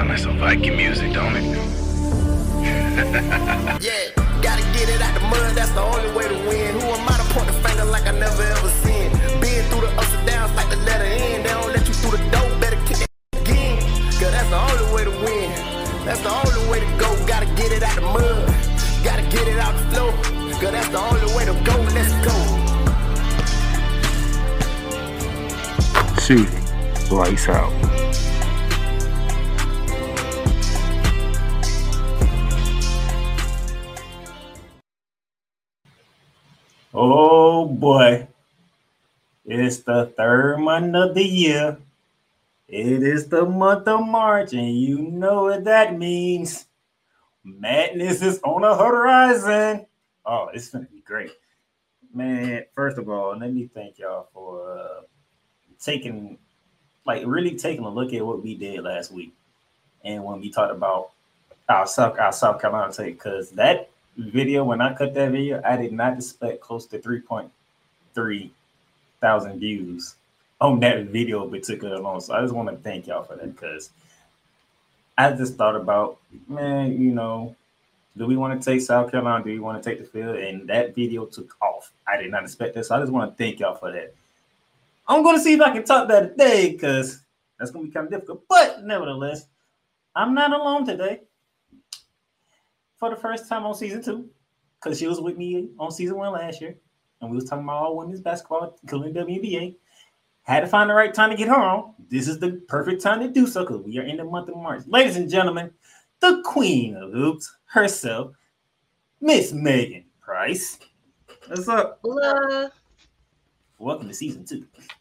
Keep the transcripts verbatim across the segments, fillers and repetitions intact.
Sound like some Viking music, don't it? Yeah, gotta get it out the mud, that's the only way to win. Who am I to point the finger like I never ever seen? Been through the ups and downs like the letter N. They don't let you through the door, better kick that again. Cause that's the only way to win. That's the only way to go. Gotta get it out the mud, gotta get it out the flow. Cause that's the only way to go, let's go. Shooting, lights out. Oh boy, it's the third month of the year. It is the month of March, and you know what that means. Madness is on the horizon. Oh, it's gonna be great. Man, first of all, let me thank y'all for uh, taking, like, really taking a look at what we did last week. And when we talked about our South, our South Carolina take, because that video, when I cut that video, I did not expect close to three point three thousand views on that video in particular alone. So I just want to thank y'all for that, because I just thought about, man, you know, do we want to take South Carolina? Do we want to take the field? And that video took off. I did not expect this. So I just want to thank y'all for that. I'm going to see if I can top that today, because that's going to be kind of difficult. But nevertheless, I'm not alone today. For the first time on season two, because she was with me on season one last year, and we was talking about all women's basketball, including W N B A. Had to find the right time to get her on. This is the perfect time to do so, because we are in the month of March. Ladies and gentlemen, the queen of hoops herself, Miss Megan Price. What's up? Hello. Welcome to season two.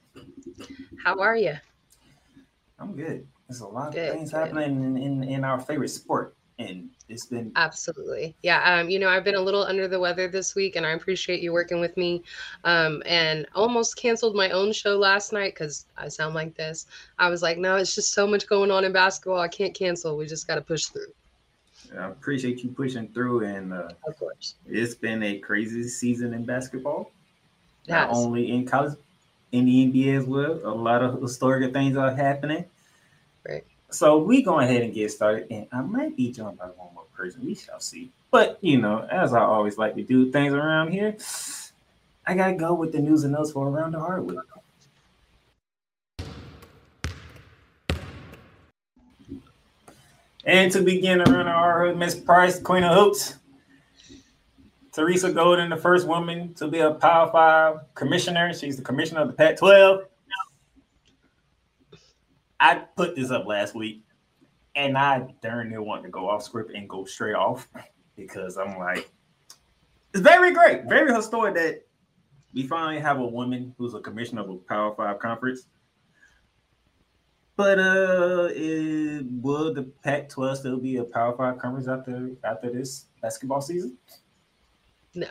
How are you? I'm good. There's a lot Good, of things good. happening in, in, in our favorite sport. And it's been Absolutely. Yeah. Um, you know, I've been a little under the weather this week, and I appreciate you working with me. Um, and almost canceled my own show last night because I sound like this. I was like, no, it's just so much going on in basketball. I can't cancel. We just got to push through. I appreciate you pushing through, and uh, Of course. it's been a crazy season in basketball. It Not has. only in college, in the N B A as well. A lot of historical things are happening. Right. So we go ahead and get started, and I might be joined by one more person. We shall see. But, you know, as I always like to do things around here, I got to go with the news and notes for Around the Hardwood. And to begin Around the Hardwood, Miss Price, Queen of Hoops. Teresa Golden, the first woman to be a Power Five commissioner. She's the commissioner of the Pac twelve. I put this up last week, and I darn near want to go off script and go straight off, because I'm like, it's very great, very historic that we finally have a woman who's a commissioner of a Power Five conference. But uh, it, will the Pac twelve still be a Power Five conference after after this basketball season? No.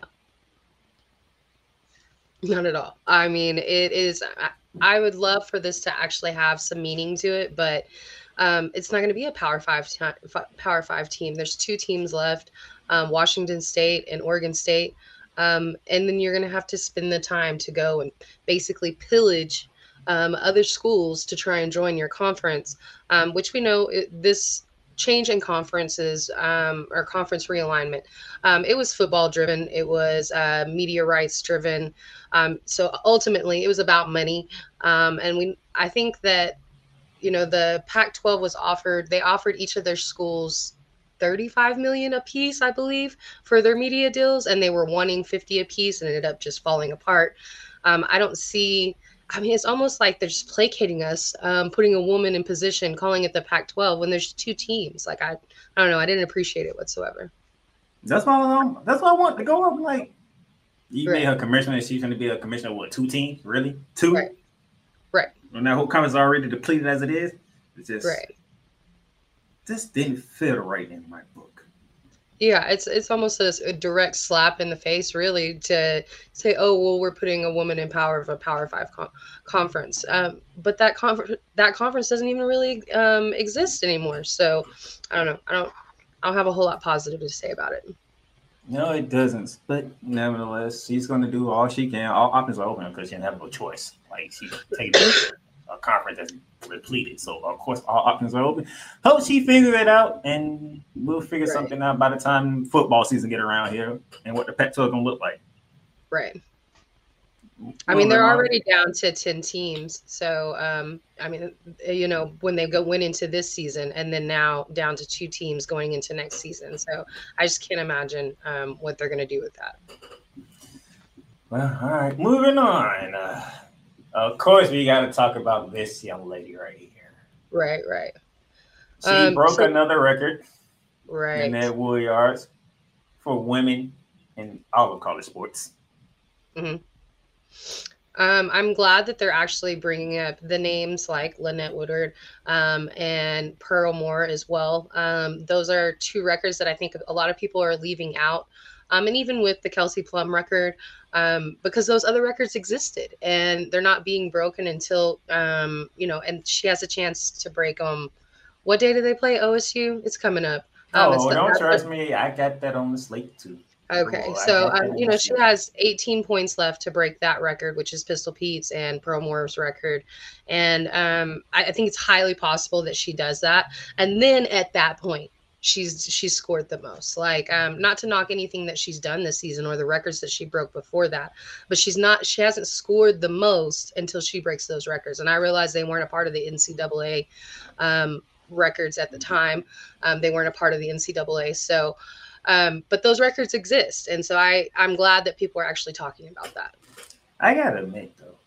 Not at all. I mean, it is. I, I would love for this to actually have some meaning to it, but um, it's not going to be a Power Five t- Power Five team. There's two teams left, um, Washington State and Oregon State, um, and then you're going to have to spend the time to go and basically pillage um, other schools to try and join your conference, um, which we know it, this change in conferences um, or conference realignment. Um, it was football driven. It was uh, media rights driven. Um, so ultimately, it was about money. Um, and we, I think that, you know, the Pac twelve was offered. They offered each of their schools thirty-five million a piece, I believe, for their media deals, and they were wanting fifty a piece, and it ended up just falling apart. Um, I don't see. I mean, it's almost like they're just placating us, um, putting a woman in position, calling it the Pac twelve when there's two teams. Like, I, I don't know. I didn't appreciate it whatsoever. That's why I'm, that's why I want to go up. Like, you Right. made her commissioner. She's going to be a commissioner of what, two teams? Really? Two? Right. Right. And that whole conference is already depleted as it is. It's just, Right. this didn't feel right in my book. Yeah, it's it's almost a, a direct slap in the face, really, to say, oh, well, we're putting a woman in power of a Power Five com- conference. Um, but that conference that conference doesn't even really um, exist anymore. So I don't know. I don't. I don't have a whole lot positive to say about it. No, it doesn't. But nevertheless, she's going to do all she can. All options are open because she didn't have no choice. Like, she take it. a conference that's repleted. So, of course, all options are open. Hope she figure it out, and we'll figure Right. something out by the time football season get around here and what the Pac twelve going to look like. Right. I mean, they're already down to ten teams. So, um, I mean, you know, when they go went into this season and then now down to two teams going into next season. So I just can't imagine um, what they're going to do with that. Well, all right, moving on. Uh, of course, we got to talk about this young lady right here. Right, right. She Um, broke so- another record in Right. that wood yards for women in all of college sports. hmm Um, I'm glad that they're actually bringing up the names like Lynette Woodard um, and Pearl Moore as well. Um, those are two records that I think a lot of people are leaving out. Um, and even with the Kelsey Plum record, um, because those other records existed and they're not being broken until, um, you know, and she has a chance to break them. What day do they play O S U? It's coming up. Um, it's Oh, the- don't trust me. I got that on the slate too. Okay, Oh, I so got that um, on you the know she slate. has eighteen points left to break that record, which is Pistol Pete's and Pearl Moore's record, and um, I, I think it's highly possible that she does that. And then at that point, she's she's scored the most. Like, um, not to knock anything that she's done this season or the records that she broke before that, but she's not she hasn't scored the most until she breaks those records. And I realize they weren't a part of the N C double A um, records at the time. Um, they weren't a part of the N C double A, so. Um, but those records exist. And so I, I'm glad that people are actually talking about that. I gotta admit though,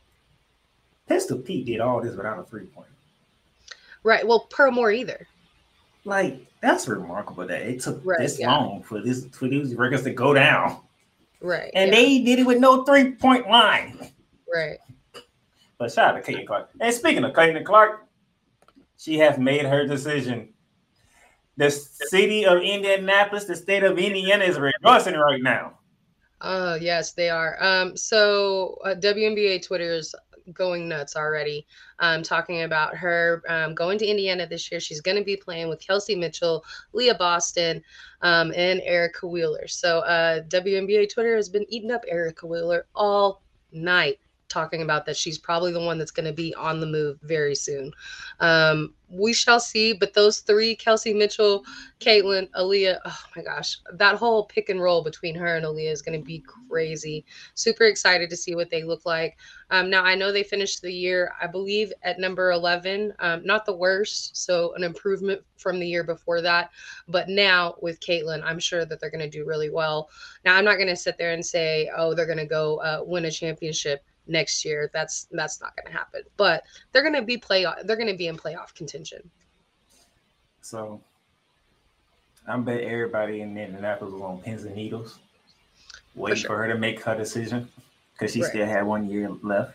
Pistol Pete did all this without a three point. Right. Well, Pearl Moore either. Like, that's remarkable that it took Right, this yeah. long for this for these records to go down. Right. And yeah, they did it with no three point line. right. But shout out to Caitlin Clark. And speaking of Caitlin Clark, she has made her decision. The city of Indianapolis, the state of Indiana, is rejoicing right now. Oh, yes, they are. Um, so uh, W N B A Twitter is going nuts already, um, talking about her um, going to Indiana this year. She's going to be playing with Kelsey Mitchell, Leah Boston, um, and Erica Wheeler. So uh, W N B A Twitter has been eating up Erica Wheeler all night, talking about that she's probably the one that's going to be on the move very soon. Um, we shall see. But those three, Kelsey Mitchell, Caitlin, Aaliyah, oh my gosh, that whole pick and roll between her and Aaliyah is going to be crazy. Super excited to see what they look like. Um, now, I know they finished the year, I believe, at number eleven. Um, not the worst, so an improvement from the year before that. But now with Caitlin, I'm sure that they're going to do really well. Now, I'm not going to sit there and say, oh, they're going to go uh, win a championship next year. That's that's not going to happen. But they're going to be playoff. They're going to be in playoff contention. So I bet everybody in Indianapolis was on pins and needles, waiting for, sure. her to make her decision because she Right. still had one year left.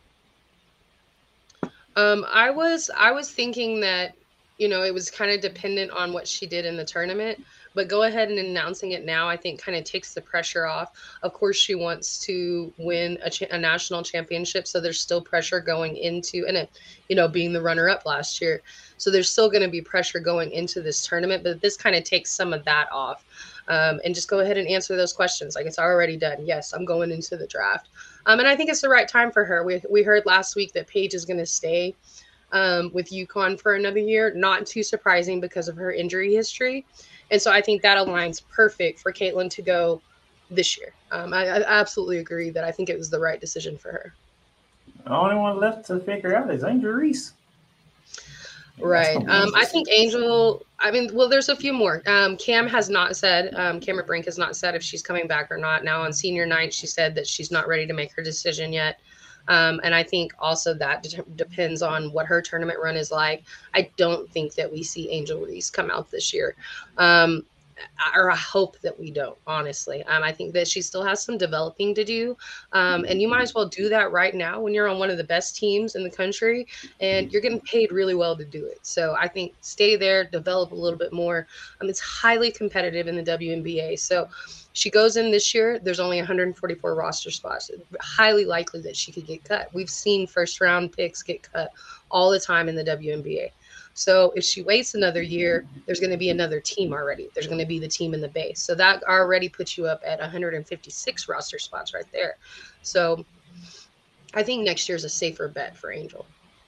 Um, I was I was thinking that, you know, it was kind of dependent on what she did in the tournament, but go ahead and announcing it now, I think kind of takes the pressure off. Of course, she wants to win a, cha- a national championship, so there's still pressure going into, and it, you know, being the runner-up last year. So there's still going to be pressure going into this tournament, but this kind of takes some of that off. Um, and just go ahead and answer those questions. Like, it's already done. Yes, I'm going into the draft. Um, and I think it's the right time for her. We we heard last week that Paige is going to stay um, with UConn for another year. Not too surprising because of her injury history. And so I think that aligns perfect for Caitlin to go this year. Um, I, I absolutely agree that I think it was the right decision for her. The only one left to figure out is Angel Reese. Right. Um, I think Angel, I mean, well, there's a few more. Um, Cam has not said, um, Cameron Brink has not said if she's coming back or not. Now on senior night, she said that she's not ready to make her decision yet. Um, and I think also that de- depends on what her tournament run is like. I don't think that we see Angel Reese come out this year. Um, or I hope that we don't, honestly. Um, I think that she still has some developing to do. Um, and you might as well do that right now when you're on one of the best teams in the country and you're getting paid really well to do it. So I think stay there, develop a little bit more. Um, it's highly competitive in the W N B A. So she goes in this year, there's only one hundred forty-four roster spots. Highly likely that she could get cut. We've seen first round picks get cut all the time in the W N B A. So if she waits another year, there's going to be another team already. There's going to be the team in the base. So that already puts you up at one hundred fifty-six roster spots right there. So I think next year's a safer bet for Angel.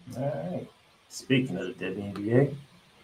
All right. Speaking of the W N B A,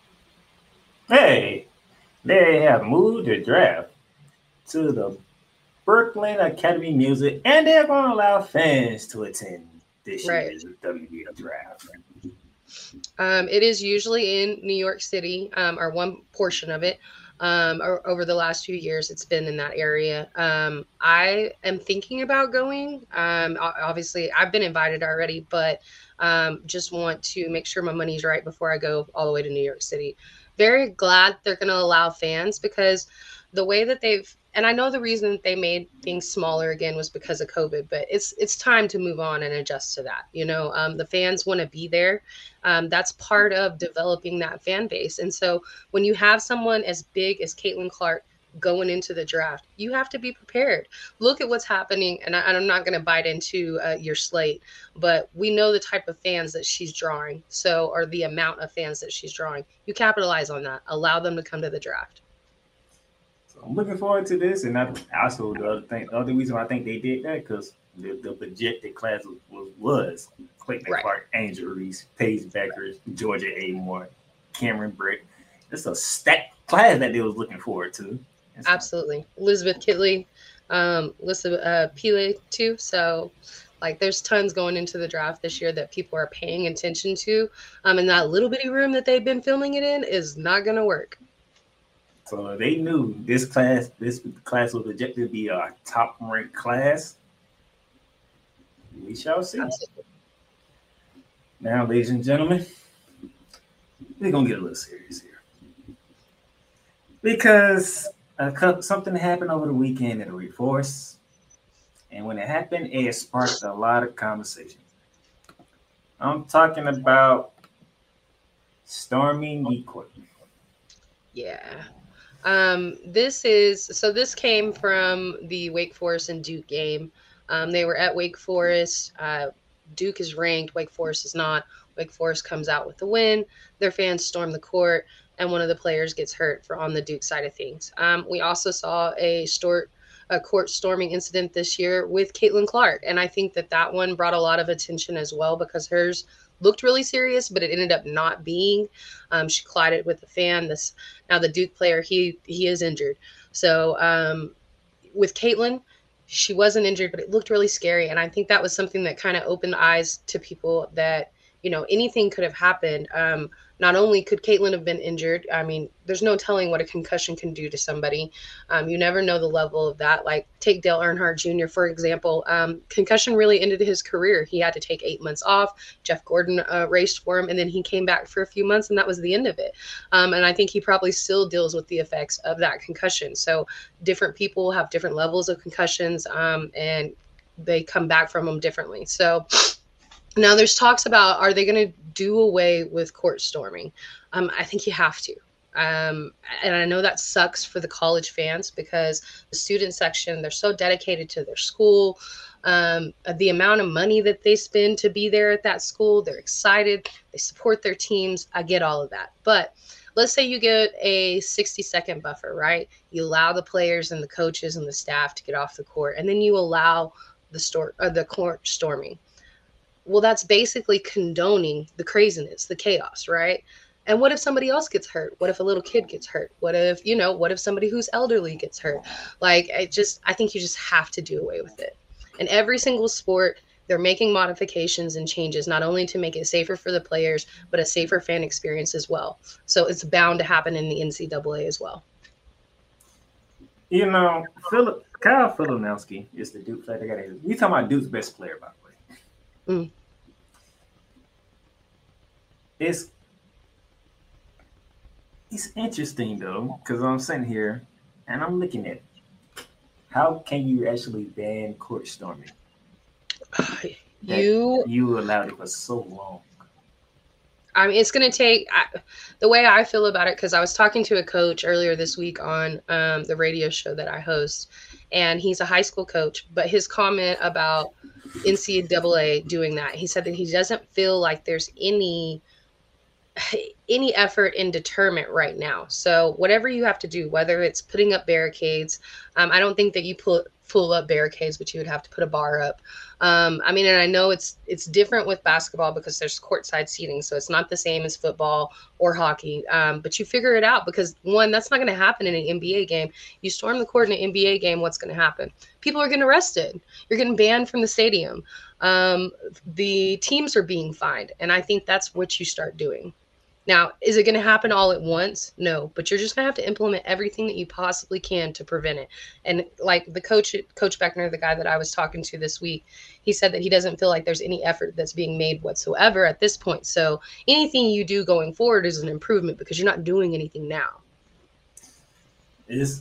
hey, they have moved the draft to the Brooklyn Academy of Music, and they're going to allow fans to attend this Right. year's W N B A draft. Um, it is usually in New York City, um, or one portion of it. Um, or, over the last few years, it's been in that area. Um, I am thinking about going. Um, o- obviously, I've been invited already, but um, just want to make sure my money's right before I go all the way to New York City. Very glad they're going to allow fans, because the way that they've, and I know the reason that they made things smaller again was because of COVID, but it's it's time to move on and adjust to that. You know, um, the fans want to be there. Um, that's part of developing that fan base. And so when you have someone as big as Caitlin Clark going into the draft, you have to be prepared. Look at what's happening. And, I, and I'm not going to bite into uh, your slate, but we know the type of fans that she's drawing. So, or the amount of fans that she's drawing. You capitalize on that. Allow them to come to the draft. So I'm looking forward to this. And I, also, the other thing, the other reason why I think they did that, because the, the projected class was, was, was Clayton Right. Clark, Angel Reese, Paige Beckers, Georgia A. Moore, Cameron Brick. It's a stacked class that they was looking forward to. It's Absolutely. Elizabeth Kitley, um, Elizabeth uh, Pile too. So like there's tons going into the draft this year that people are paying attention to. Um, and that little bitty room that they've been filming it in is not going to work. So they knew this class, this class was projected to be a top ranked class. We shall see. Absolutely. Now, ladies and gentlemen, we're gonna get a little serious here. Because a cou- something happened over the weekend at the Wake Forest. And when it happened, it sparked a lot of conversation. I'm talking about storming the court. Yeah. Um, this is so this came from the Wake Forest and Duke game. Um, they were at Wake Forest. Uh, Duke is ranked. Wake Forest is not. Wake Forest comes out with the win. Their fans storm the court, and one of the players gets hurt for on the Duke side of things. Um, we also saw a stort, a court storming incident this year with Caitlin Clark, and I think that that one brought a lot of attention as well because hers looked really serious, but it ended up not being. Um, she collided with a fan. This now the Duke player he he is injured. So um, with Caitlin, she wasn't injured, but it looked really scary, and I think that was something that kind of opened eyes to people that you know anything could have happened. Um, not only could Caitlin have been injured, I mean, there's no telling what a concussion can do to somebody. Um, you never know the level of that. Like take Dale Earnhardt Junior, for example. Um, concussion really ended his career. He had to take eight months off. Jeff Gordon uh, raced for him, and then he came back for a few months, and that was the end of it. Um, and I think he probably still deals with the effects of that concussion. So different people have different levels of concussions, um, and they come back from them differently. So now there's talks about, are they going to do away with court storming? Um, I think you have to. Um, and I know that sucks for the college fans because the student section, they're so dedicated to their school. Um, the amount of money that they spend to be there at that school, they're excited. They support their teams. I get all of that. But let's say you get a sixty second buffer, right? You allow the players and the coaches and the staff to get off the court, and then you allow the, store, uh, the court storming. Well, that's basically condoning the craziness, the chaos, right? And what if somebody else gets hurt? What if a little kid gets hurt? What if, you know, what if somebody who's elderly gets hurt? Like, I just, I think you just have to do away with it. In every single sport, they're making modifications and changes, not only to make it safer for the players, but a safer fan experience as well. So it's bound to happen in the N C double A as well. You know, Philip, Kyle Filanowski is the Duke player. We talking about Duke's best player, by the way. Mm. It's it's interesting though, because I'm sitting here and I'm looking at it. How can you actually ban court storming? You you allowed it for so long. I mean, it's going to take I, the way I feel about it, because I was talking to a coach earlier this week on um, the radio show that I host, and he's a high school coach, but his comment about N C double A doing that, he said that he doesn't feel like there's any any effort in deterrent right now. So whatever you have to do, whether it's putting up barricades, um, I don't think that you put full up barricades, but you would have to put a bar up. Um, I mean, and I know it's it's different with basketball because there's courtside seating, so it's not the same as football or hockey. Um, but you figure it out because, one, that's not going to happen in an N B A game. You storm the court in an N B A game, what's going to happen? People are getting arrested. You're getting banned from the stadium. Um, the teams are being fined, and I think that's what you start doing. Now, is it going to happen all at once? No, but you're just going to have to implement everything that you possibly can to prevent it. And like the coach, Coach Beckner, the guy that I was talking to this week, he said that he doesn't feel like there's any effort that's being made whatsoever at this point. So anything you do going forward is an improvement because you're not doing anything now. Is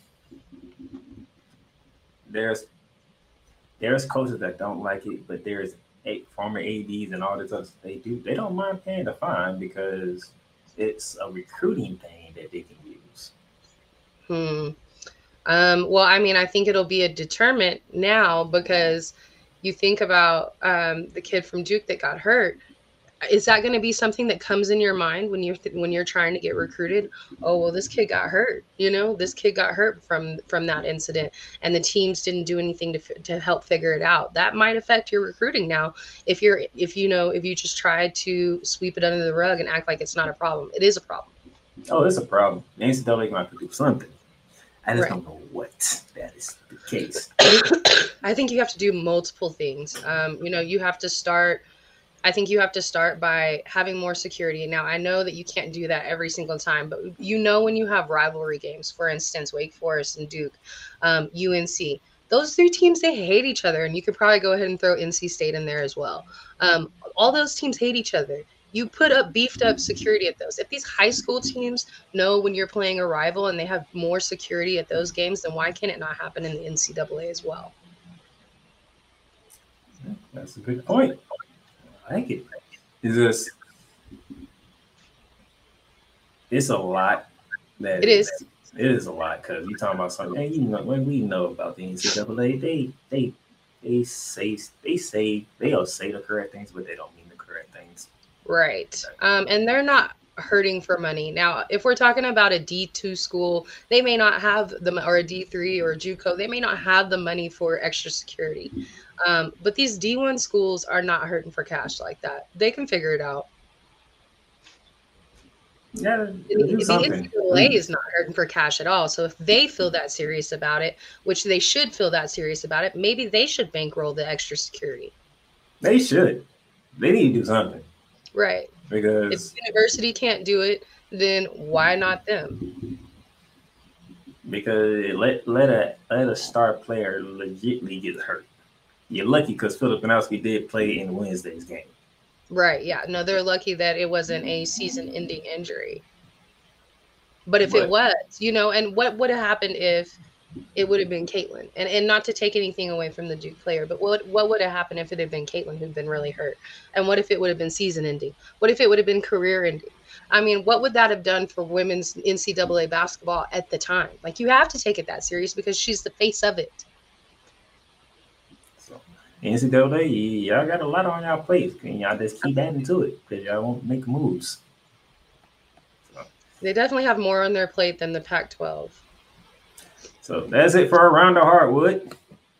there's there's coaches that don't like it, but there's eight former A Ds and all this other stuff they do. They don't mind paying the fine because it's a recruiting thing that they can use. Hmm. Um, well, I mean, I think it'll be a deterrent now because you think about um, the kid from Duke that got hurt. Is that going to be something that comes in your mind when you're th- when you're trying to get recruited? Oh, well, this kid got hurt. You know, this kid got hurt from from that incident, and the teams didn't do anything to f- to help figure it out. That might affect your recruiting now. If you're if you know if you just try to sweep it under the rug and act like it's not a problem, it is a problem. Oh, it's a problem. The N C double A might do something. I just Right. don't know what that is the case. I think you have to do multiple things. Um, you know, you have to start. I think you have to start by having more security. Now, I know that you can't do that every single time, but you know when you have rivalry games, for instance, Wake Forest and Duke, um, U N C, those three teams, they hate each other, and you could probably go ahead and throw N C State in there as well. Um, all those teams hate each other. You put up beefed up security at those. If these high school teams know when you're playing a rival and they have more security at those games, then why can't it not happen in the N C double A as well? That's a good point. I like it. It's just, it's a lot. That It is. It is a lot because you're talking about something. Hey, you know, when we know about the N C double A, they they they say they say they'll say the correct things, but they don't mean the correct things. Right. Um, and they're not hurting for money. Now, if we're talking about a D two school, they may not have the, or a D three or a JUCO, they may not have the money for extra security. Um, but these D one schools are not hurting for cash like that. They can figure it out. Yeah, The do the something. N C double A is not hurting for cash at all. So if they feel that serious about it, which they should feel that serious about it, maybe they should bankroll the extra security. They should. They need to do something Right. If because the university can't do it, then why not them? because let let a let a star player legitimately get hurt. You're lucky because Philip Banowski did play in Wednesday's game. Right. Yeah. No, they're lucky that it wasn't a season-ending injury. But if But- it was, you know, and what would have happened if it would have been Caitlin? And and not to take anything away from the Duke player, but what what would have happened if it had been Caitlin who'd been really hurt? And what if it would have been season-ending? What if it would have been career-ending? I mean, what would that have done for women's N C double A basketball at the time? Like, you have to take it that serious because she's the face of it. So N C double A, y- y'all got a lot on y'all plate. And y'all just keep adding to it because y'all won't make moves. They definitely have more on their plate than the Pac twelve. So that's it for our round of hardwood.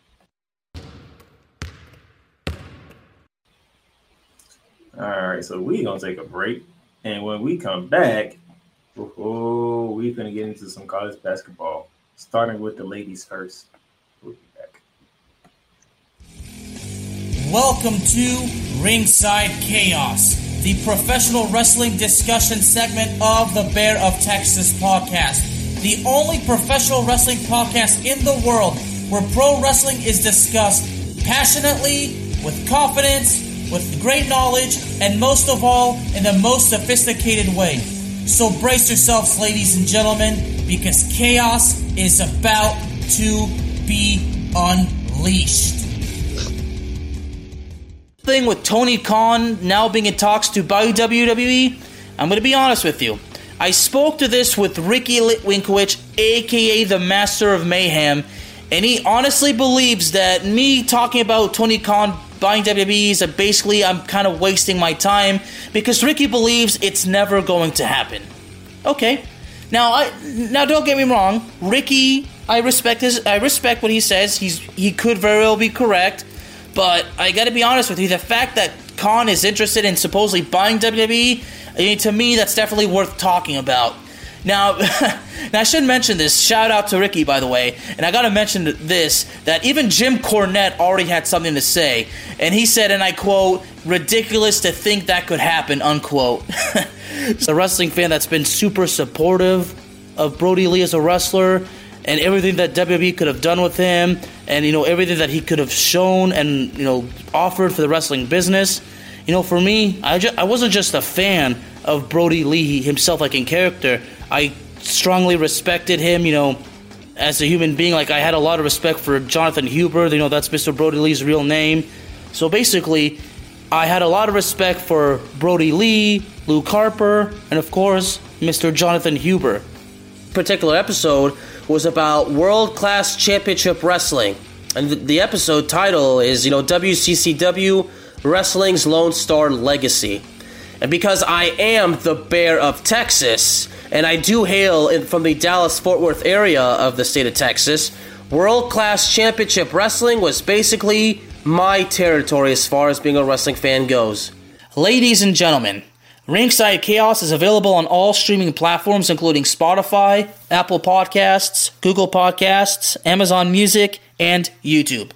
All right, so we're gonna take a break, and when we come back, oh, we're gonna get into some college basketball, starting with the ladies first. We'll be back. Welcome to Ringside Chaos, the professional wrestling discussion segment of the Bear of Texas podcast. The only professional wrestling podcast in the world where pro wrestling is discussed passionately, with confidence, with great knowledge, and most of all, in the most sophisticated way. So brace yourselves, ladies and gentlemen, because chaos is about to be unleashed. Thing with Tony Khan now being in talks to buy W W E, I'm going to be honest with you. I spoke to this with Ricky Litwinkowicz, aka the Master of Mayhem, and he honestly believes that me talking about Tony Khan buying W W E is that basically I'm kind of wasting my time because Ricky believes it's never going to happen. Okay. Now, I now don't get me wrong. Ricky I respect his. I respect what he says. He's he could very well be correct, but I got to be honest with you. The fact that Khan is interested in supposedly buying W W E, I mean, to me, that's definitely worth talking about. Now, now, I should mention this. Shout out to Ricky, by the way. And I got to mention this, that even Jim Cornette already had something to say. And he said, and I quote, "Ridiculous to think that could happen," unquote. A wrestling fan that's been super supportive of Brody Lee as a wrestler and everything that W W E could have done with him and, you know, everything that he could have shown and, you know, offered for the wrestling business. You know, for me, I, ju- I wasn't just a fan of Brody Lee himself, like in character. I strongly respected him, you know, as a human being. Like, I had a lot of respect for Jonathan Huber. You know, that's Mister Brody Lee's real name. So basically, I had a lot of respect for Brody Lee, Luke Harper, and of course, Mister Jonathan Huber. This particular episode was about World Class Championship Wrestling. And the, the episode title is, you know, W C C W Wrestling's Lone Star Legacy. And because I am the Bear of Texas, and I do hail in, from the Dallas-Fort Worth area of the state of Texas, World Class Championship Wrestling was basically my territory as far as being a wrestling fan goes. Ladies and gentlemen, Ringside Chaos is available on all streaming platforms including Spotify, Apple Podcasts, Google Podcasts, Amazon Music, and YouTube.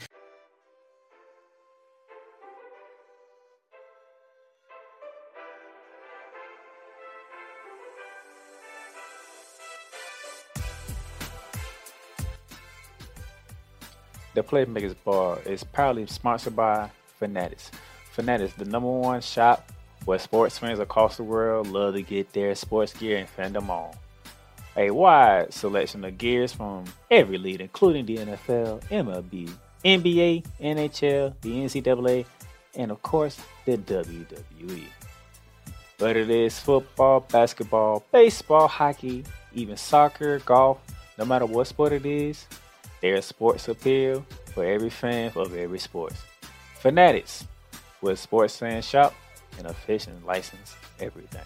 The Playmakers Bar is proudly sponsored by Fanatics. Fanatics, the number one shop where sports fans across the world love to get their sports gear and fandom on. A wide selection of gears from every league, including the N F L, M L B, N B A, N H L, the N C double A, and of course, the W W E. Whether it is football, basketball, baseball, hockey, even soccer, golf, no matter what sport it is, there's sports appeal for every fan of every sport. Fanatics, where sports fans shop and official license everything.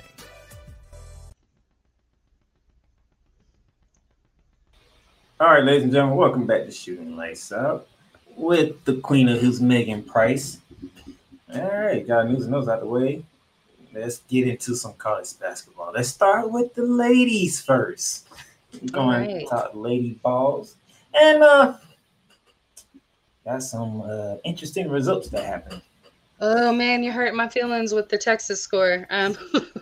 All right, ladies and gentlemen, welcome back to Shooting Lights Out with the queen of who's Megan Price. All right, got news and notes out the way. Let's get into some college basketball. Let's start with the ladies first. We're going right. to talk lady balls. And uh, got some uh, interesting results that happened. Oh, man, you hurt my feelings with the Texas score. Um,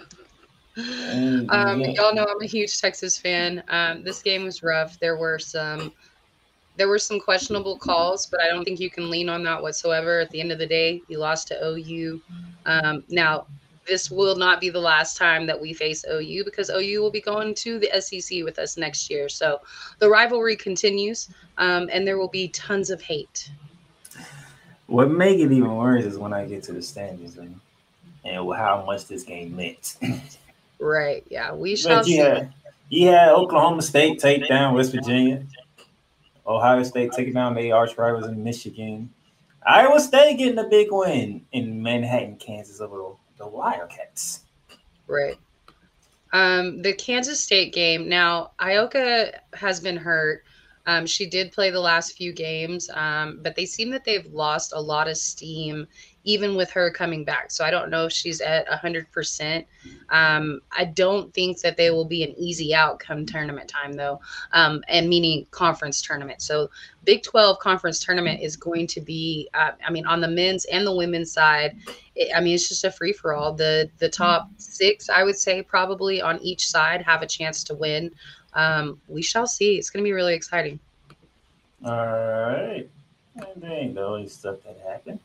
and, um, yeah. Y'all know I'm a huge Texas fan. Um, this game was rough. There were some there were some questionable calls, but I don't think you can lean on that whatsoever. At the end of the day, you lost to O U. Um, now, this will not be the last time that we face O U because O U will be going to the S E C with us next year. So the rivalry continues, um, and there will be tons of hate. What makes it even worse is when I get to the standings and, and how much this game meant. Right, yeah. We shall but see. Yeah, you had Oklahoma State take down West Virginia. Ohio State taking down their arch rivals in Michigan. Iowa State getting a big win in Manhattan, Kansas over the Wildcats. Right. Um, the Kansas State game. Now, Ioka has been hurt. Um, she did play the last few games, um, but they seem that they've lost a lot of steam even with her coming back. So I don't know if she's at one hundred percent. Um, I don't think that they will be an easy outcome tournament time, though, um, and meaning conference tournament. So Big twelve conference tournament is going to be, uh, I mean, on the men's and the women's side, it, I mean, it's just a free-for-all. The, the top six, I would say, probably on each side have a chance to win. Um, we shall see. It's going to be really exciting. All right. And there ain't always stuff that happened.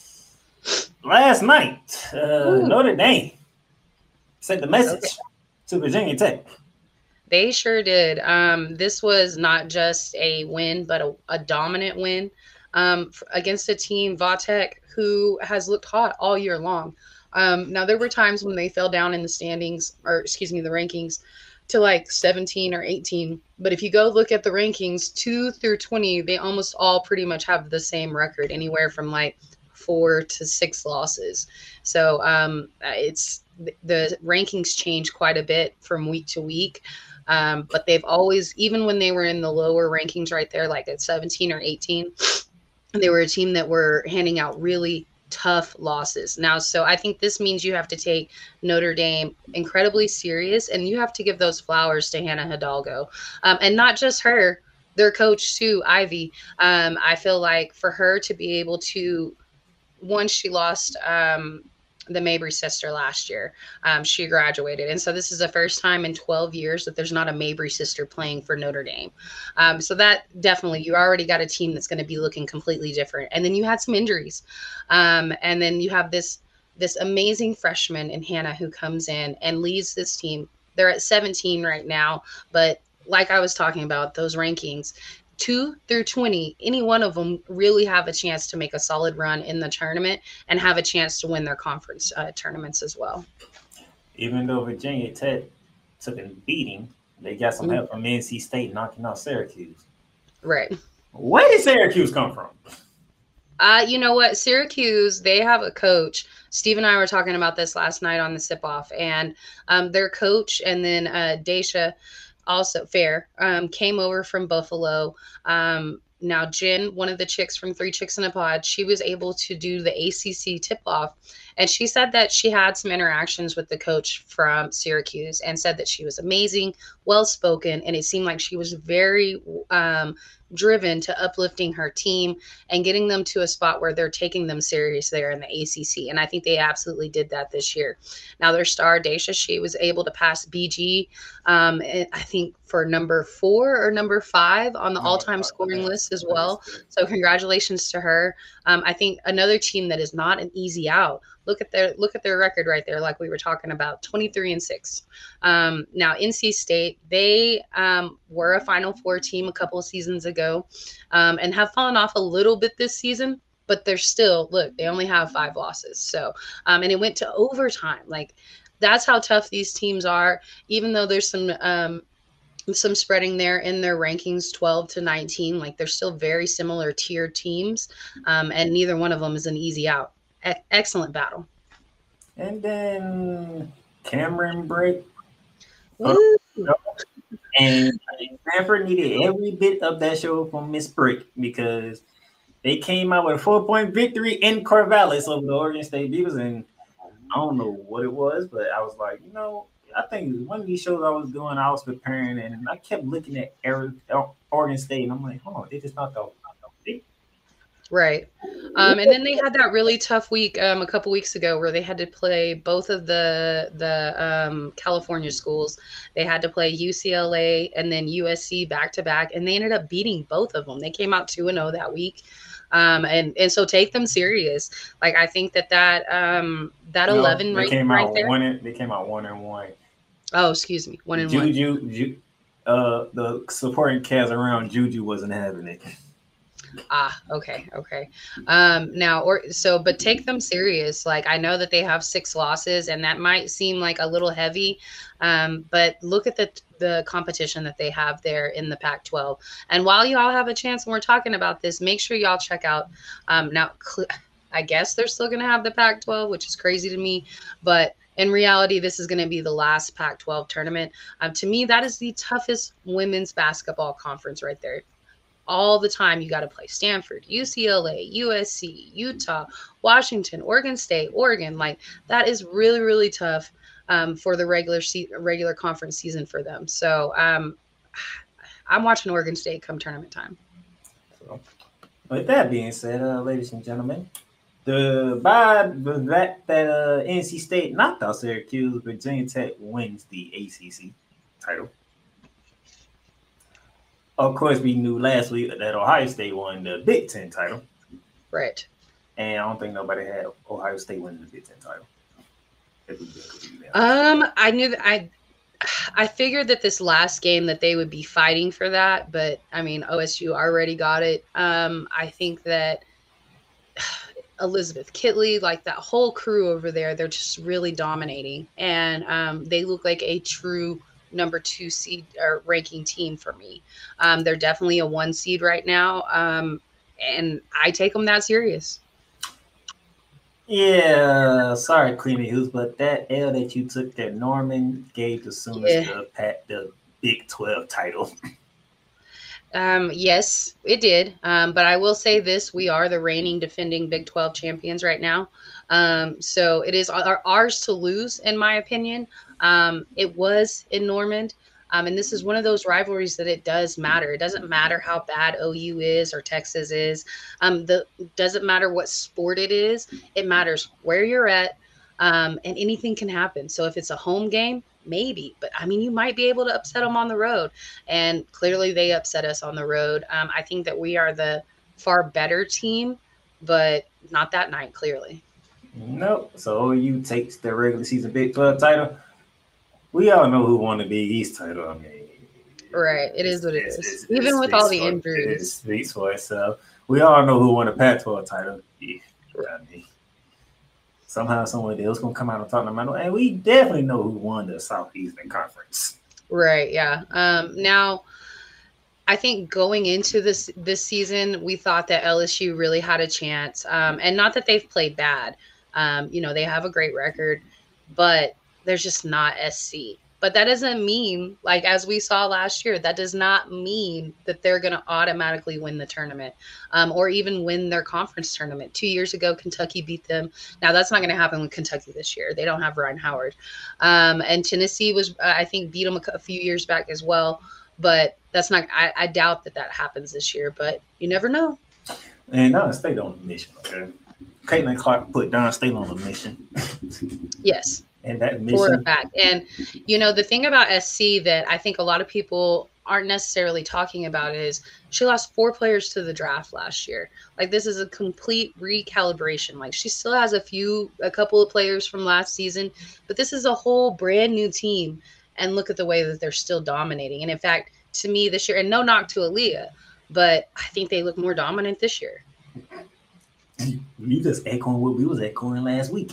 Last night, uh, Notre Dame sent the message okay. to Virginia Tech. They sure did. Um, this was not just a win, but a, a dominant win um, against a team, Vatek, who has looked hot all year long. Um, now, there were times when they fell down in the standings, or excuse me, the rankings, to like seventeen or eighteen. But if you go look at the rankings, two through twenty, they almost all pretty much have the same record, anywhere from like four to six losses. So um, it's the rankings change quite a bit from week to week. Um, but they've always, even when they were in the lower rankings right there, like at seventeen or eighteen, they were a team that were handing out really tough losses. Now, so I think this means you have to take Notre Dame incredibly serious, and you have to give those flowers to Hannah Hidalgo. Um, and not just her, their coach too, Ivy. Um, I feel like for her to be able to, once she lost um, the Mabry sister last year, um, she graduated. And so this is the first time in twelve years that there's not a Mabry sister playing for Notre Dame. Um, so that definitely, you already got a team that's going to be looking completely different. And then you had some injuries. Um, and then you have this, this amazing freshman in Hannah who comes in and leads this team. They're at seventeen right now, but like I was talking about, those rankings, two through twenty, any one of them really have a chance to make a solid run in the tournament and have a chance to win their conference uh, tournaments as well. Even though Virginia Tech took a beating, they got some mm-hmm. help from N C State knocking out Syracuse. Right. Where did Syracuse come from? Uh, you know what? Syracuse, they have a coach. Steve and I were talking about this last night on the sip-off, and um, their coach and then uh, Daisha, also Fair, um, came over from Buffalo. Um, now, Jen, one of the chicks from Three Chicks in a Pod, she was able to do the A C C tip-off. And she said that she had some interactions with the coach from Syracuse and said that she was amazing, well-spoken, and it seemed like she was very um, driven to uplifting her team and getting them to a spot where they're taking them serious there in the A C C. And I think they absolutely did that this year. Now, their star, Daisha, she was able to pass B G, um, I think, for number four or number five on the all-time scoring list as well. So congratulations to her. Um, I think another team that is not an easy out. Look at their look at their record right there, like we were talking about, twenty-three and six. Um, now, N C State, they um, were a Final Four team a couple of seasons ago um, and have fallen off a little bit this season, but they're still, look, they only have five losses. So, um, and it went to overtime. Like, that's how tough these teams are, even though there's some um, some spreading there in their rankings, twelve to nineteen. Like, they're still very similar tier teams, um, and neither one of them is an easy out. E- excellent battle. And then Cameron Brate. Woo. Uh, and Stanford needed every bit of that show from Miss Brate because they came out with a four-point victory in Corvallis over the Oregon State Beavers. And I don't know what it was, but I was like, you know, I think one of these shows I was doing, I was preparing, and I kept looking at Oregon State, and I'm like, hold on, they just knocked out. Right. Um, and then they had that really tough week um, a couple weeks ago where they had to play both of the the um, California schools. They had to play U C L A and then U S C back to back, and they ended up beating both of them. They came out two and oh that week. Um, and, and so take them serious. Like, I think that that um, that no, eleven they right, came right out there. One and, they came out one and one. Oh, excuse me. One and Juju, one. Ju, uh, the supporting cast around Juju wasn't having it. Ah, okay, okay. Um, now, or so, but take them serious. Like, I know that they have six losses, and that might seem like a little heavy, um, but look at the the competition that they have there in the Pac twelve. And while you all have a chance, when we're talking about this, make sure y'all check out. Um, now, cl- I guess they're still going to have the Pac twelve, which is crazy to me, but in reality, this is going to be the last Pac twelve tournament. Um, to me, that is the toughest women's basketball conference right there. All the time, you got to play Stanford, U C L A, U S C, Utah, Washington, Oregon State, Oregon. Like, that is really, really tough um, for the regular se- regular conference season for them. So um, I'm watching Oregon State come tournament time. So, with that being said, uh, ladies and gentlemen, the by the fact that uh, N C State knocked out Syracuse, Virginia Tech wins the A C C title. Of course, we knew last week that Ohio State won the Big Ten title. Right. And I don't think nobody had Ohio State winning the Big Ten title. Um, I knew that I I figured that this last game that they would be fighting for that, but I mean, O S U already got it. Um, I think that Elizabeth Kitley, like that whole crew over there, they're just really dominating. And um, they look like a true number two seed or ranking team for me. Um, they're definitely a one seed right now. Um, and I take them that serious. Yeah, sorry, Creamy Hoops, but that L that you took that Norman gave the Sooners yeah. the, pat, the Big twelve title. Um, yes, it did. Um, but I will say this: we are the reigning, defending Big twelve champions right now. Um, so it is our, ours to lose, in my opinion. Um, it was in Norman. Um, and this is one of those rivalries that it does matter. It doesn't matter how bad O U is or Texas is. Um, the doesn't matter what sport it is. It matters where you're at, um, and anything can happen. So if it's a home game, maybe. But, I mean, you might be able to upset them on the road. And clearly they upset us on the road. Um, I think that we are the far better team, but not that night, clearly. Nope. So O U takes their regular season Big twelve title. We all know who won the Big East title. I mean, right. It is what it is. It's, it's, Even it's, with all the injuries. It speaks for itself. We all know who won the Pac twelve title. Yeah, I mean, somehow, somebody else going to come out and talk about it. And we definitely know who won the Southeastern Conference. Right, yeah. Um, now, I think going into this this season, we thought that L S U really had a chance. Um, and not that they've played bad. Um, you know, they have a great record. But there's just not S C. But that doesn't mean, like as we saw last year, that does not mean that they're going to automatically win the tournament um, or even win their conference tournament. Two years ago, Kentucky beat them. Now, that's not going to happen with Kentucky this year. They don't have Ryan Howard. Um, and Tennessee was, uh, I think, beat them a, a few years back as well. But that's not, I, I doubt that that happens this year. But you never know. And Don State on a mission, okay? Caitlin Clark put Don State on a mission. Yes. And that mission. For a fact. And, you know, the thing about S C that I think a lot of people aren't necessarily talking about is she lost four players to the draft last year. Like, this is a complete recalibration. Like, she still has a few, a couple of players from last season, but this is a whole brand new team. And look at the way that they're still dominating. And in fact, to me this year, and no knock to Aaliyah, but I think they look more dominant this year. You just echoing what we was echoing last week.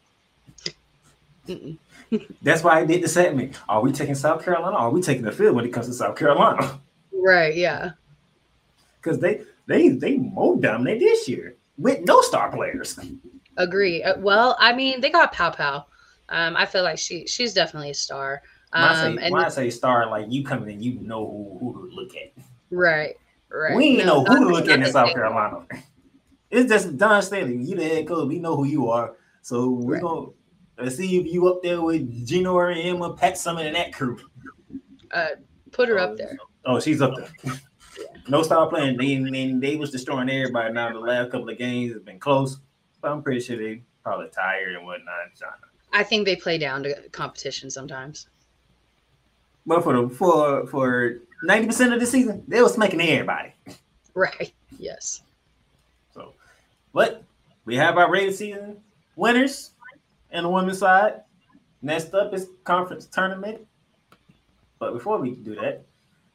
That's why I did the segment. Are we taking South Carolina? Or are we taking the field when it comes to South Carolina? Right, yeah. Because they they they more dominant this year with no star players. Agree. Uh, well, I mean, they got Pow Pow. Um, I feel like she she's definitely a star. Um, when I say, and when I say star, like you coming in, you know who, who to look at. Right, right. We ain't no, know who to look not at in South Carolina. It's just Don Staley. You the head coach. We know who you are. So we're right. gonna let's see if you up there with Gino or Emma, Pat Summitt, and that crew. Uh, put her oh, up there. Oh, she's up there. Yeah. No star playing. They, they they was destroying everybody. Now the last couple of games has been close, but I'm pretty sure they probably tired and whatnot. I think they play down to competition sometimes. But for the for for ninety percent of the season, they was smacking everybody. Right. Yes. So, but we have our regular season winners and the women's side. Next up is conference tournament. But before we do that,